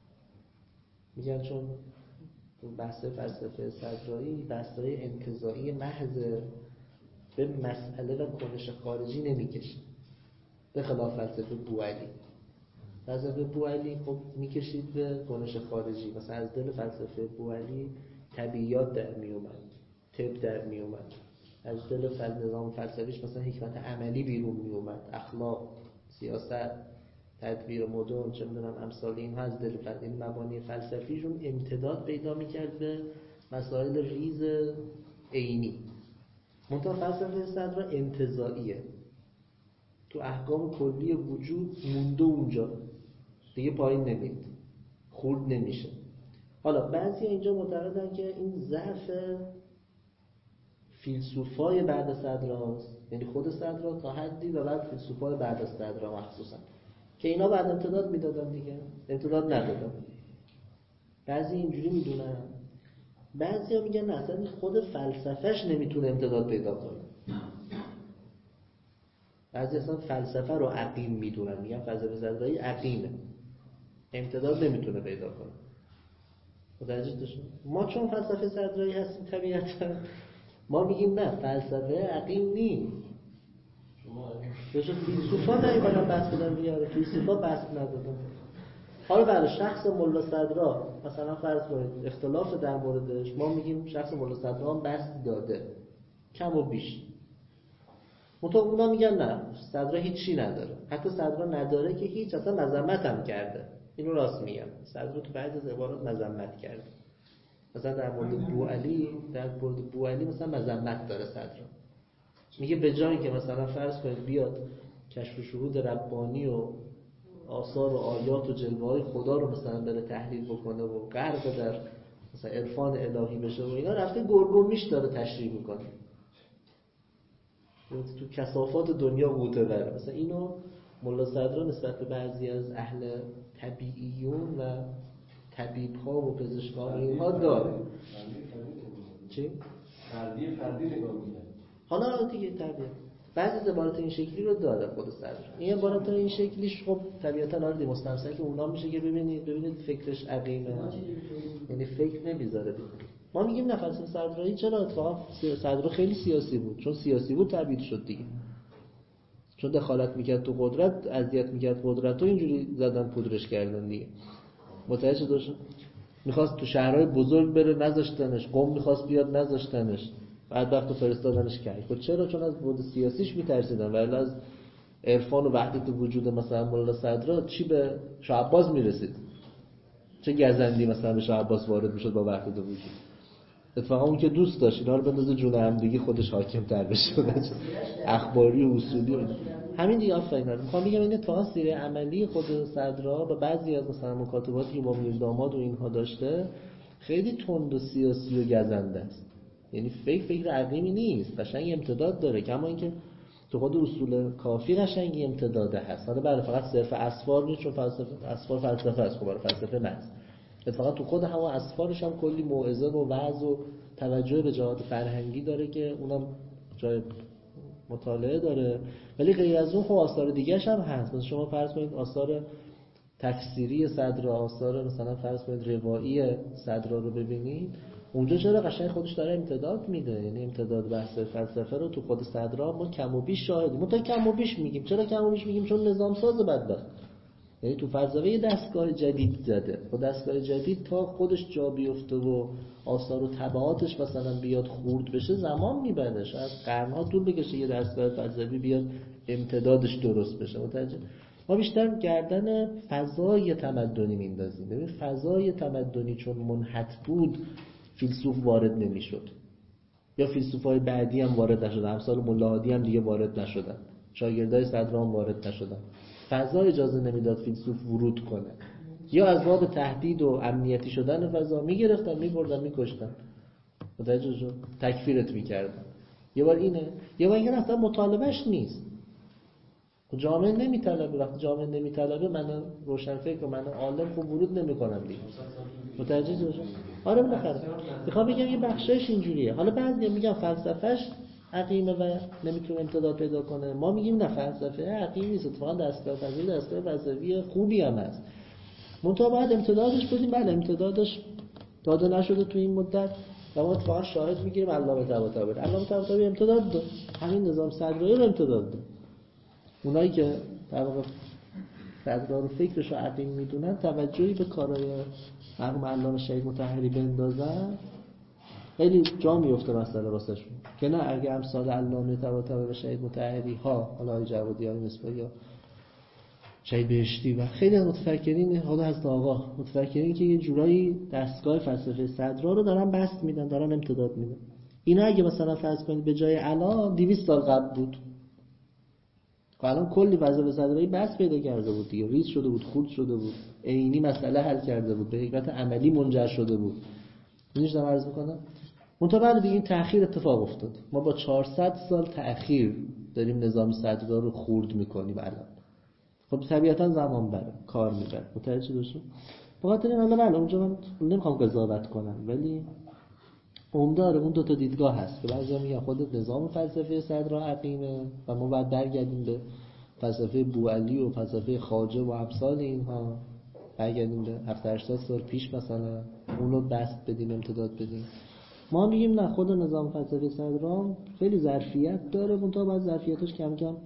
میگن چون بحث فلسفه صدرایی بحث‌های انتزاعی محض به مسئله و کنش خارجی نمیکشه، به خلاف فلسفه بوعلی. فلسفه بوعلی خب میکشید به کنش خارجی. مثلا از دل فلسفه بوعلی طبیعیات در میومد، طب در میومد. از دل فل... نظام فلسفیش مثلا حکمت عملی بیرون میومد، اخلاق، سیاست، تدبیر مدرن، چه میدونم امثال اینها از دل فل... این مبانی فلسفیشون امتداد پیدا میکرد به مسائل ریز عینی. منتها فلسفه صدرا انتزاعیه، تو احکام کلی وجود مونده اونجا دیگه، پایین نمیاد، خورد نمیشه. حالا بعضی اینجا معتقدن که این ضعف فیلسوفای بعد از صدراست، یعنی خود صدرا تا حدی و بعد فیلسوفای بعد از صدرا مخصوصا که اینا بعد امتداد میدادن دیگه، امتداد ندادن. بعضی اینجوری میدونن، بعضی ها میگن نه اصلا خود فلسفهش نمیتونه امتداد پیدا کنه. بعضی اصلا فلسفه رو عقیم میدونن، میگن فلسفه صدرایی عقیمه، امتداد نمیتونه پیدا کنه. متوجه شدید؟ ما چون فلسفه صدرایی هستیم طبیعتا ما میگیم نه، فلسفه عقیم نیست. شما اگه بشه فیلسوفا نمی‌برن بحث بدن بیاره، فیلسوفا بحث ندادن. حالا برای شخص ملا صدرا مثلا فرض کنید اختلاف در موردش، ما میگیم شخص ملا صدرا هم بحث داده کم و بیش. منتها اونا میگن نه صدرا هیچی نداره، حتی صدرا نداره که هیچ، اصلا مذمت هم کرده. اینو راست میگم، صدرا تو بعضی از عبارات مذمت کرده. مثلا در مورد بوعلی، در مورد بوعلی مثلا مذمت داره صدرا. میگه به جایی که مثلا فرض کنید بیاد کشف و شهود ربانی و آثار و آیات و جلوه‌های خدا رو مثلا بره تحلیل بکنه و غرق در مثلا عرفان الهی بشه و اینا، رفته گرگومیش داره تشریح میکنه، تو کثافات دنیا غوطه بره. مثلا اینو ملا صدرا نسبت به بعضی از اهل طبیعیون و طبیب‌ها و پزشکان و اینها داره. چی؟ فردی فردی نگاه می‌کنه. حالا دیگه طبیعت بعضی عبارات این شکلی رو داره خود صدر. این عبارات این شکلیش خب طبیعتا آره مستمسک اونا میشه که ببینید ببینید فکرش عقیمه، یعنی فکر نمیذاره ببینید. ما میگیم نه فلسفه صدرایی چرا اتفاقا صدر خیلی سیاسی بود، چون سیاسی بود تبعید شد دیگه، چون دخالت میکرد تو قدرت، اذیت میکرد قدرت و اینجوری زدن پودرش کردن دیگه. متوجه داشت میخواست تو شهرهای بزرگ بره نذاشتنش، قم میخواست بیاد نذاشتنش، بعد وقت فرستادنش کرد. خب چرا؟ چون از بود سیاسیش میترسیدن، ولی از عرفان و وحدت وجود مثلا مولا صدرا چی به شاه عباس میرسید، چه گزندی مثلا به شاه عباس وارد میشد با وحدت وجود. اتفاقا اون که دوست داشت اینا رو بندازه جون همدیگه خودش حاکم تر بشه، اخباری و اصولی و همین دیگه. آفرین. میخوام بگم این اتفاقا سیره عملی خود صدرا با بعضی از مثلا مکاتباتی که امام میرداماد و اینها داشته خیلی تند و سیاسی و گزنده است، یعنی فکر فکر عقیمی نیست، قشنگ امتداد داره، کما اینکه تو خود اصول کافی قشنگی امتداده هست. حالا برای فقط صرف اسفار نیست، چون فلسفه اسفار فلسفه است، خب برای فلسفه نیست. اتفاقا تو خود همون اسفارش هم کلی موعظه و وعظ و توجه به جهات فرهنگی داره که اونم جای مطالعه داره. ولی غیر از اون خب آثار دیگه‌ش هم هست. مثلا شما فرض کنید آثار تفسیری صدرا، آثار مثلا فرض کنید روایی صدرا رو ببینید، اونجا چرا قشنگ خودش داره امتداد میده، یعنی امتداد بحث فلسفه رو تو خود صدرا ما کم و بیش شاهدیم. ما تا کم و بیش میگیم. چرا کم و بیش میگیم؟ چون نظام ساز بدبخت، یعنی تو فلسفه یه دستگاه جدید زده. خود دستگاه جدید تا خودش جا بیفته و آثار و تبعاتش مثلا بیاد خورد بشه زمان میبره، شاید قرن‌ها طول بکشه یه دستگاه فلسفی بیاد امتدادش درست بشه. متوجه؟ ما بیشتر گردن فضای تمدنی میندازیم. ببین فضای تمدنی چون منحط بود فیلسوف وارد نمیشد، یا فیلسوفای بعدی هم وارد نشدن، امثال ملا هادی هم دیگه وارد نشدن، شاگردای صدرا هم وارد نشدن. فضا اجازه نمیداد فیلسوف ورود کنه، یا از باب تهدید و امنیتی شدن فضا میگرفتن میبردن میکشتن، متوجه شد؟ تکفیرت میکردن. یه بار اینه، یه بار اینه اصلا مطالبهش نیست، جامعه نمیطلبه. وقتی جامعه نمیطلبه من روشنفکر و من عالم خوب ورود نمیکنم دیگه. متوجه شد؟ آره بالاخره میخوام بگم یه بخشش اینجوریه. حالا بعضیا میگن فلسفهش عقیمه و نمیتونه امتداد پیدا کنه. ما میگیم نه، فلسفه عقیم نیست، اتفاقا دستگاه فلسفی دستگاه فلسفی خوبی هم هست. منتها باید امتدادش بدیم. بله امتدادش داده نشده تو این مدت و ما اتفاقا شاهد میگیریم علامه طباطبایی علامه طباطبایی امتداد داد، همین نظام صدرایی رو امتداد داد. اونایی که در واقع صدرا رو فکرش رو عقیم میدونن توجهی به کارهای مرحوم علامه شهید مطهری بندازن خیلی جا میفته مسئله واسهشون، که نه اگه امثال علامه طباطبایی و شهید مطهری ها، حالا جوادی های نسبی یا شهید بهشتی و خیلی از متفکرین، حالا از آقا متفکرین که یه جورایی دستگاه فلسفه صدرا رو دارن بسط میدن، دارن امتداد میدن. اینا اگه مثلا فرض کنید به جای الان دویست سال قبل بود، الان کلی وظایف صدرایی بس پیدا کرده بود دیگه، ریز شده بود، خورد شده بود، عینی مسئله حل کرده بود، به حکمت عملی منجر شده بود. اینش دارم عرض میکنم. منتها بعد دیگه این تأخیر اتفاق افتاد. ما با چهارصد سال تأخیر داریم نظام صدرا رو خورد میکنیم الان. خب طبیعتا زمان بره، کار میبره. متوجه بشید؟ بخاطر این الان بله اونجا من نمیخوام قضاوت کنم، ولی عمده اون دو تا دیدگاه هست که بعضیا میگن خود نظام فلسفه صدرا عقیمه و ما باید برگردیم به فلسفه بوعلی و فلسفه خواجه و امثال اینها، برگردیم به هفتاد هشتاد سال پیش مثلا اون رو بسط بدیم، امتداد بدیم. ما میگیم نه، خود نظام فلسفه صدرا خیلی ظرفیت داره، منتها بعد ظرفیتش کم کم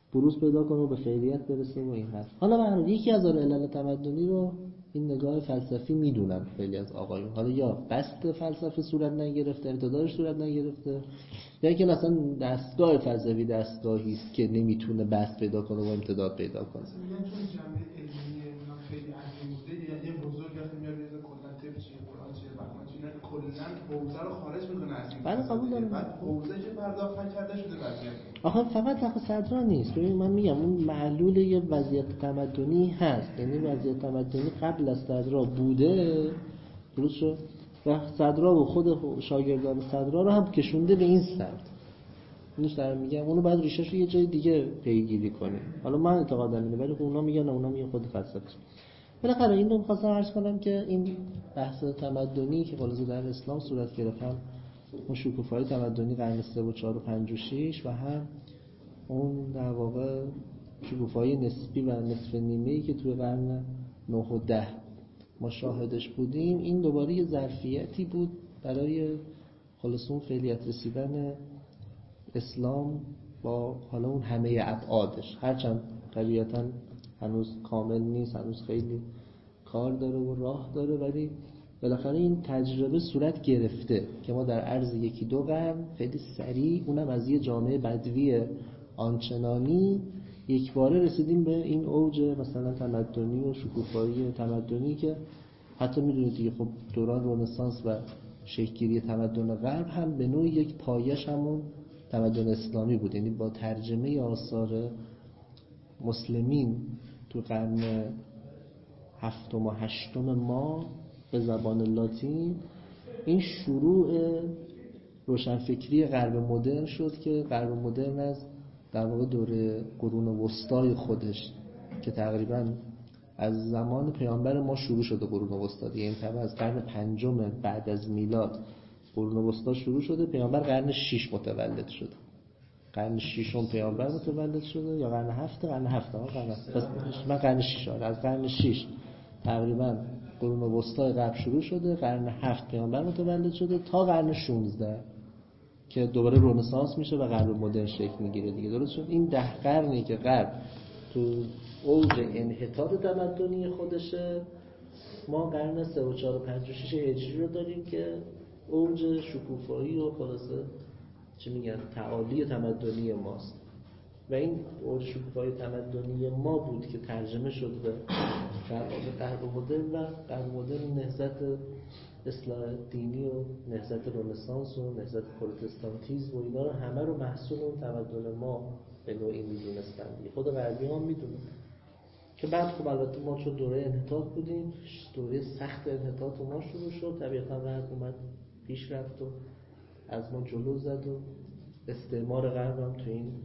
بروز پیدا کنه و به خیریت برسه و این حرف. حالا من یکی از علل تمدنی رو این نگاه فلسفی میدونن خیلی از آقایون. حالا یا قصد فلسفه صورت نگرفته، ارتدادش صورت نگرفته، یا اینکه مثلا دستگاه فلسفی دستگاهی است که نمیتونه بست پیدا کنه و امتداد پیدا کنه. میگن چون جنبه علمی اونا خیلی عظیم بوده، یعنی بزرگ وقتی میاد میاد کلا طب چیه، قرآن چیه، بهمان چیه، اینا کلا حوزه رو خارج میکنه از این. بعد قبول دارم. بعد حوزه که پرداخت نکرده شده وضعیت. آخه فقط فقط صدرا نیست. ببین من میگم اون معلول یه وضعیت تمدنی هست، یعنی وضعیت تمدنی قبل از صدرا بوده، درست شد، و صدرا و خود شاگردان صدرا رو هم کشونده به این سمت. اینش دارم میگم اونو بعد ریشش رو یه جای دیگه پیگیری کنه. حالا من اعتقادم اینه، ولی اونا میگن اونا میگن خود فلسفه. بالاخره این رو می‌خواستم عرض کنم که این بحث تمدنی که خلاصه در اسلام صورت گرفت، هم اون شکوفای تمدنی قرن سه و چهار و پنج و شش و هم اون در واقع شکوفای نسبی و نصف نیمه‌ای که توی قرن نه و ده ما شاهدش بودیم، این دوباره یه ظرفیتی بود برای خلاص اون فعلیت رسیدن اسلام با حالا اون همه ابعادش، هرچند طبیعتاً هنوز کامل نیست، هنوز خیلی کار داره و راه داره، ولی بالاخره این تجربه صورت گرفته که ما در عرض یکی دو قرن خیلی سریع، اونم از یه جامعه بدوی آنچنانی، یک باره رسیدیم به این اوج مثلا تمدنی و شکوفایی تمدنی که حتی میدونید دیگه خب دوران رنسانس و شکل‌گیری تمدن غرب هم به نوعی یک پایش همون تمدن اسلامی بود، یعنی با ترجمه آثار مسلمین تو قرن هفتم و هشتم ما به زبان لاتین این شروع روشنفکری غرب مدرن شد که غرب مدرن از در واقع دوره قرون وسطای خودش که تقریباً از زمان پیامبر ما شروع شده قرون وسطا، یعنی تقریباً از قرن پنجم بعد از میلاد قرون وسطا شروع شده، پیامبر قرن شش متولد شده، قرن ششم پیامبر متولد شده یا قرن هفت قرن هفت ها قرن من قرن شش آره از قرن شش تقریبا قرون وسطای غرب شروع شده، قرن هفت پیامبر متولد شده تا قرن شانزده که دوباره رنسانس میشه و غرب مدرن شکل میگیره دیگه. درست شد این ده قرنی که غرب تو اوج انحطاط تمدنی خودشه، ما قرن سه و چهار و پنج و شش هجری رو داریم که اوج شکوفایی و خلاصه چی میگن تعالی تمدنی ماست و این اوج شکوفایی تمدنی ما بود که ترجمه شد به غرب مدرن و غرب مدرن نهضت اصلاح دینی و نهضت رنسانس و نهضت پروتستانتیسم و اینا رو همه رو محصول اون تمدن ما به نوعی میدونستن. خود غربی ها میدونن که بعد خب البته ما چون دوره انحطاط بودیم، دوره سخت انحطاط ما شروع شد، طبیعتا غرب اومد پیش رفت و از ما جلو زد و استعمار غرب هم تو این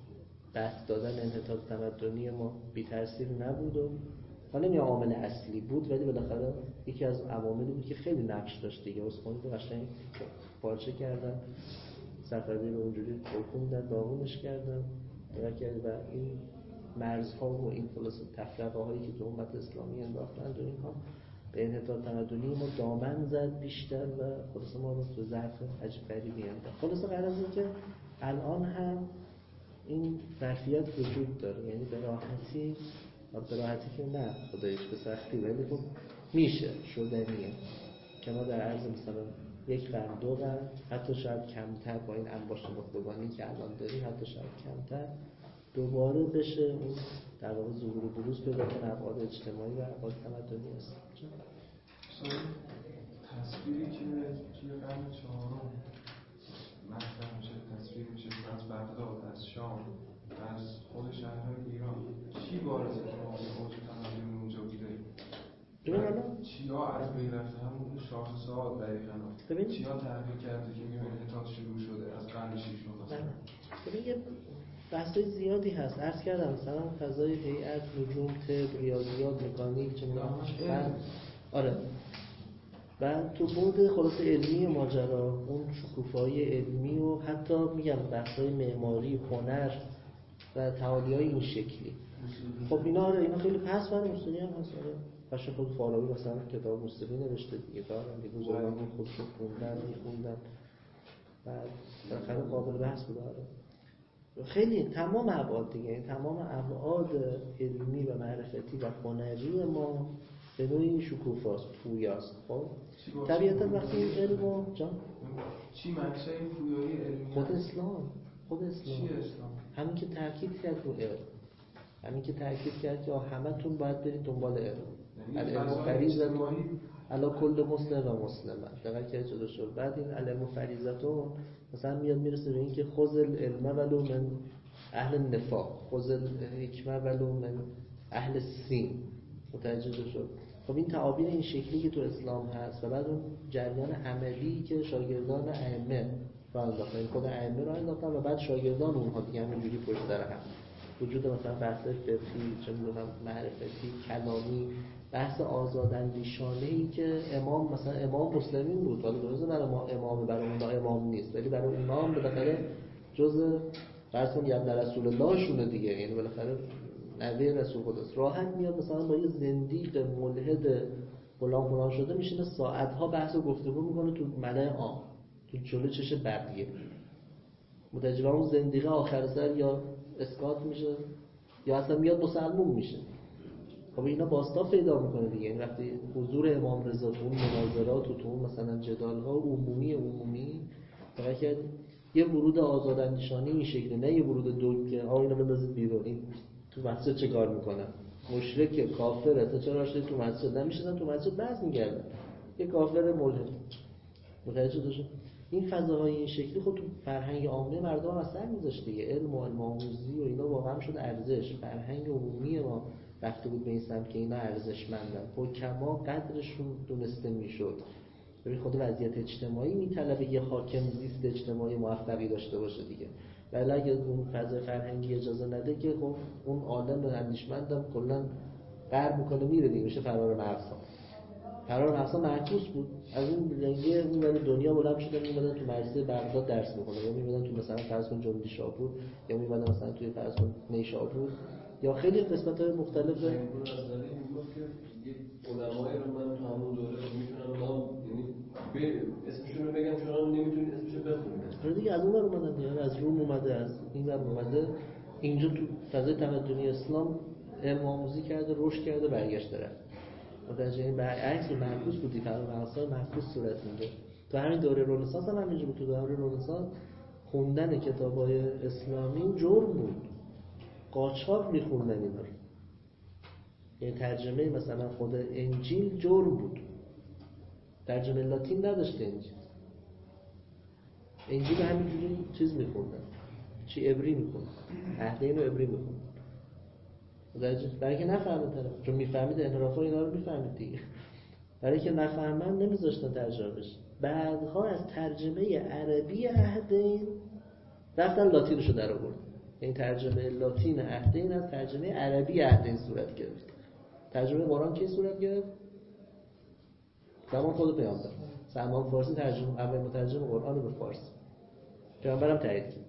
دست دادن انحطاط تمدنی ما بی تاثیر نبود و حالا این عامل اصلی بود، ولی بالاخره یکی از عواملی بود که خیلی نقش داشت دیگه. اسپانیا رو قشنگ پارچه کردن، صفوی رو اونجوری خوندن، داغونش کردن و این مرزها و این خلاصه تفرقه هایی که تو امت اسلامی انداختند و اینها به انحطاط تمدنی ما دامن زد بیشتر و خلاصه ما رو تو ظرف عجیب غریبی انداخت. خلاصه قرار است که الان هم این ظرفیت وجود داره، یعنی به راحتی به راحتی که نه خدایش به سختی، ولی خب میشه شدنیه که ما در عرض مثلا یک قرن دو قرن حتی شاید کمتر با این انباشت نخبگانی که الان داریم حتی شاید کمتر دوباره بشه اون در واقع ظهور و بروز پیدا کنه ابعاد اجتماعی و ابعاد تمدنی است. تصویری که توی قرن چهارم مطرح میشه، تصویر میشه از بغداد، از شام، از خود شهرهای ایران، چی باعث اوج تمدن اونجا بوده؟ چیا از بین رفته؟ همون شاخص‌ها دقیقاً چیا تحقیق کرده که میگه انحطاط شروع شده از قرن ششم مثلا؟ ببین یه بحثای زیادی هست. عرض کردم مثلا فضای هیئت، نجوم، طب، ریاضیات، مکانیک، چه می‌دونم آره. بعد تو بعد خلاصه علمی ماجرا، اون شکوفایی علمی و حتی میگم بحث‌های معماری، هنر و تعالی‌های این شکلی. خب اینا آره اینا خیلی پس برای موسیقی هم هست. آره باشه خود فارابی مثلا کتاب موسیقی نوشته دیگه، دارن دیگه بزرگان بود خودشو خوندن میخوندن و بالاخره قابل بحث بود. آره خیلی تمام ابعاد دیگه، این تمام ابعاد علمی و معرفتی و هنری ما به نوعی شکوفاست، پویاست. خب طبیعتا وقتی این علم و جان چی منشه این پویایی علمی؟ خود اسلام خود اسلام چی اسلام؟ همین که تاکید کرد رو علم، همین که تاکید کرد که همه تون باید برید دنبال علم. العلم فریضتون علی کل مسلم و مسلمه. دقیقاً که چطور شد بعد این العلم فریضتون مثلا میاد میرسه به این که خذ العلم ولو من اهل النفاق، خذ الحکمه ولو من اهل السین. متوجه شد؟ خب این تعابیر این شکلی که تو اسلام هست و بعد اون جریان عملی که شاگردان ائمه را انداختن، خود ائمه را انداختن و بعد شاگردان اونها دیگه همینجوری پشت سر هم وجود مثلا بحث فقهی، چه می‌دونم معرفتی، کلامی، بحث آزاداندیشانه‌ای که امام مثلا امام مسلمین بود، حالا درسته برای ما امام، برای اونها امام نیست، ولی برای اونها هم بالاخره جزء فرض کنید ابن رسول الله شونه دیگه، یعنی بالاخره نوه رسول خداست. راحت میاد مثلا با یه زندیق ملحد فلان فلان شده میشینه ساعت‌ها بحث و گفتگو میکنه تو ملأ عام، تو جلوی چش بقیه. متوجه اون زندیقه آخر سر یا اسقاط میشه یا اصلا میاد مسلمون میشه. خب اینا باستا پیدا میکنه دیگه. یعنی وقتی حضور امام رضا تو اون مناظرات و تو اون مثلا جدال‌ها عمومی عمومی فقط که یه ورود آزاداندیشانه این شکلی، نه یه ورود دو که آ اینو بندازید بیرون، این تو مسجد چه کار میکنه، مشرک کافره، تا چرا شده تو مسجد نمیشدن، تو مسجد بحث می‌کردن، یه کافر ملحد. متوجه شدید؟ این فضاهای این شکلی خود تو فرهنگ عامه مردم هم اثر می‌ذاشت دیگه. علم و علم آموزی و اینا واقعا شد ارزش. فرهنگ عمومی ما رفته بود به این سمت که اینا ارزشمندن، حکما قدرشون دونسته میشد. ببین خود وضعیت اجتماعی میطلبه یه حاکم زیست اجتماعی موفقی داشته باشه دیگه. ولی اگه اون فضای فرهنگی اجازه نده که خب اون عالم اندیشمندم کلا غرب میکنه میره دیگه، میشه فرار مغزها. فرار مغزها معکوس بود. از اون لنگه اون دنیا بلند شدن میمدن تو مدرسه بغداد درس میکنه، یا میمدن تو مثلا فرض کن جنبی شاپور، یا میمدن مثلا توی فرض کن نیشابور، یا خیلی قسمت‌های مختلف. این رازداری میگفت که یه علمایی رو من تو همون دوره میتونم نام، یعنی اسمشون رو بگم چون نمیتونید اسمشو بخونید. آره دیگه، از اون ور اومدن دیگه، از روم اومده، از این ور اومده، اینجا تو فضای تمدنی اسلام علم آموزی کرده، رشد کرده، برگشته رفت. متوجه این برعکس و معکوس بودی، فرار مغزها معکوس صورت میگه. تو همین دوره رنسانس هم همینجوری بود. تو دوره رنسانس خوندن کتابای اسلامی جرم بود، قاچاق میخوندن اینا رو. یعنی ترجمه مثلا خود انجیل جرم بود، ترجمه لاتین نداشته انجیل. انجیل همینجوری چیز میخوندن، چی عبری میخوندن، عهدین رو عبری میخوندن. برای که نفهمه طرف، چون میفهمید انحرافا اینا رو میفهمید دیگه. برای که نفهمن نمیذاشتن ترجمه بشه. بعدها از ترجمه عربی عهدین رفتن لاتینش رو در آوردن. این ترجمه لاتین عهدین از ترجمه عربی عهدین صورت گرفت. ترجمه قرآن کی صورت گرفت؟ زمان خود پیامبر. سلمان فارسی ترجمه اول مترجم قرآن به فارسی. پیامبرم تایید کرد.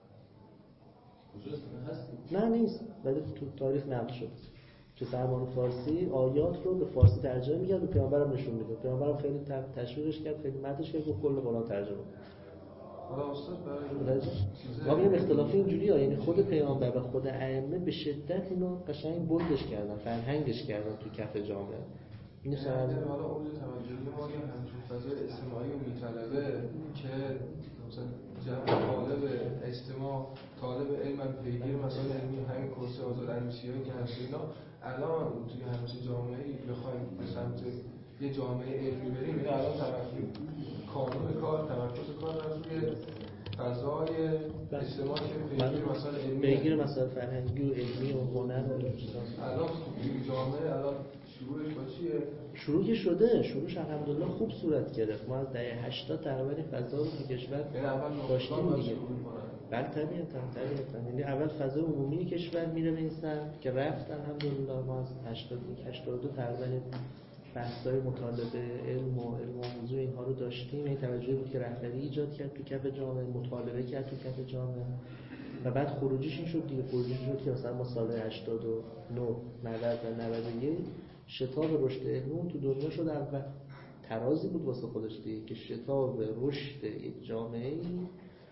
نه نیست، ولی تو تاریخ نقل شد که سلمان فارسی آیات رو به فارسی ترجمه می‌کرد و پیامبرم نشون میداد. پیامبرم خیلی تشویقش کرد، خیلی مدحش کرد، گفت کل قرآن ترجمه. حالا استاد برای ما میگیم اختلاف اینجوریه، یعنی خود پیامبر و خود ائمه به شدت اینو قشنگ بولدش کردن، فرهنگش کردن تو کف جامعه. این سر حالا اون تمدنی ما یه همچین فضای اجتماعی رو میطلبه که مثلا جمع طالب اجتماع، طالب علم پیگیر مسائل علمی، همین کورس آزاداندیشی‌هایی که هست اینا الان توی همچین جامعه‌ای بخوایم به سمت یه جامعه علمی بریم، اینا الان تمرکز کانون کار، تمرکز کار روی فضای اجتماع که پیگیر مسائل علمی، پیگیر مسائل فرهنگی و علمی و هنر و چیزا. الان توی جامعه الان شروعش با چیه؟ شروع شده، شروعش الحمدلله خوب صورت گرفت. ما از دهه هشتاد تقریبا این فضا رو تو کشور داشتیم دیگه. بله طبیعتا طبیعتا یعنی اول فضای عمومی کشور میره به این سمت که رفت. الحمدلله ما از هشتاد و یک هشتاد و دو تقریبا بحث‌های مطالبه علم و علم آموزی اینها رو داشتیم. این توجهی بود که رهبری ایجاد کرد تو کف جامعه، مطالبه کرد تو کف جامعه و بعد خروجیش این شد دیگه. خروجیش شد که مثلا ما سال هشتاد و نه نود و نود و یک شتاب رشد علم تو دنیا شد اول. ترازی بود واسه خودش دیگه که شتاب رشد یک جامعه‌ای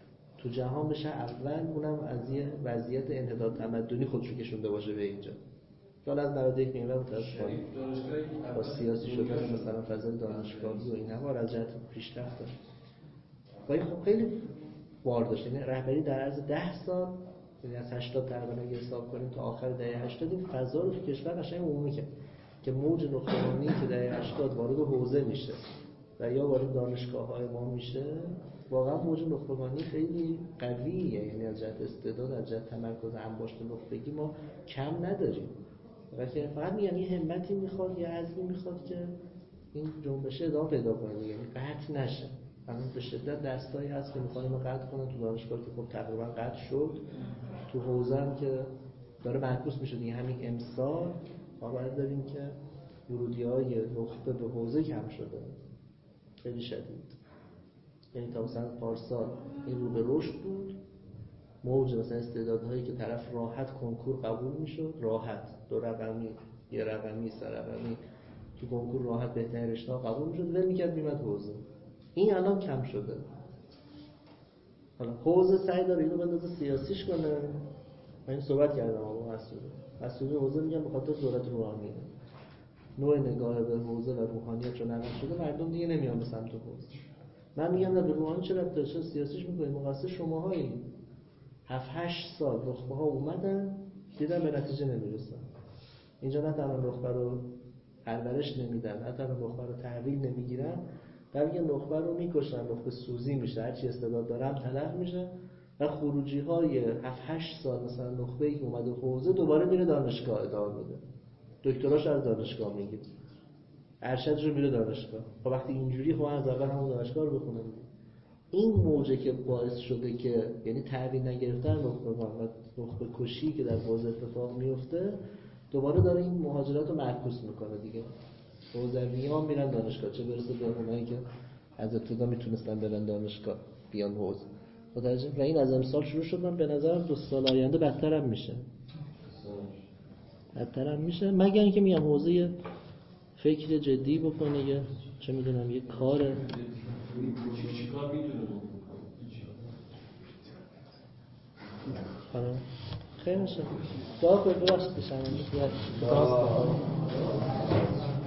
تو جهان بشه اول، اونم از یه وضعیت انحطاط تمدنی خودش رو کشونده باشه به اینجا. حالا از نود و یک میلیون متأسفانه با سیاسی شدن مثلا فضای دانشگاهی و اینها از جهت پیشرفت داشت. ولی خب خیلی بار داشت. یعنی رهبری در عرض ده سال، یعنی از هشتاد تقریبا اگه حساب کنیم تا آخر دهه هشتاد این فضا رو تو کشور قشنگ عمومی کرد که موج نخبگانی که دهه هشتاد وارد حوزه میشه و یا وارد دانشگاه‌های ما میشه، واقعا موج نخبگانی خیلی قویه. یعنی از جهت استعداد، از جهت تمرکز انباشت نخبگی ما کم نداریم. ولی فقط میگم یه همتی میخواد، یه عزمی میخواد که این جنبش ادامه پیدا کنه، یعنی قطع نشه. الان به شدت دستایی هست که میخوان اینو قطع کنن تو دانشگاه که خب تقریبا قطع شد، تو حوزه هم که داره معکوس میشه دیگه. همین امسال ما باید داریم که ورودی‌های نخبه به حوزه کم شده خیلی شدید. یعنی تا مثلا پارسال این رو به رشد بود، موج مثلا استعدادهایی که طرف راحت کنکور قبول میشد، راحت دو رقمی، یه رقمی، سه رقمی تو کنکور راحت بهترین رشته‌ها قبول میشد، ول میکرد میمد حوزه. این الان کم شده. حالا حوزه سعی داره اینو بندازه سیاسیش کنه. من این صحبت کردم با مسئول مسئول حوزه، میگم به خاطر دولت روحانیه، نوع نگاه به حوزه و روحانیت چون نقش شده، مردم دیگه نمیان به سمت حوزه. من میگم نه، به روحانی چه ربطی داره؟ سیاسیش میکنید؟ مقصر شماهایی. هفت هشت سال نخبه ها اومدن دیدن به نتیجه نمیرسن. اینجا نه تنها نخبه رو پرورش نمیدن، نه تنها نخبه رو تحویل نمیگیرن، بلکه نخبه رو میکشن، نخبه سوزی میشه، هرچی استعداد داره هم تلف میشه و خروجی های هفت هشت سال مثلا نخبه‌ای که اومده حوزه دوباره میره دانشگاه ادامه میده، دکتراش از دانشگاه میگیره، ارشدش رو میره دانشگاه. خب وقتی اینجوری خب از اول همون دانشگاه رو بخونه. این موجه که باعث شده که یعنی تحویل نگرفتن نخبگان و نخبه کشی که در حوزه اتفاق میفته، دوباره داره این مهاجرت رو معکوس میکنه دیگه. حوزویان میرن دانشگاه، چه برسه به اونایی که از ابتدا میتونستن برن دانشگاه بیان حوزه. متوجه؟ و این از امسال شروع شد. من به نظرم دو سال آینده بدتر هم میشه. بدتر هم میشه مگر اینکه میگم حوزه فکر جدی بکنه، یه چه میدونم یه کار چیکار میتونه بکنه. خیلی شد. دعا کنید ببخشید که شما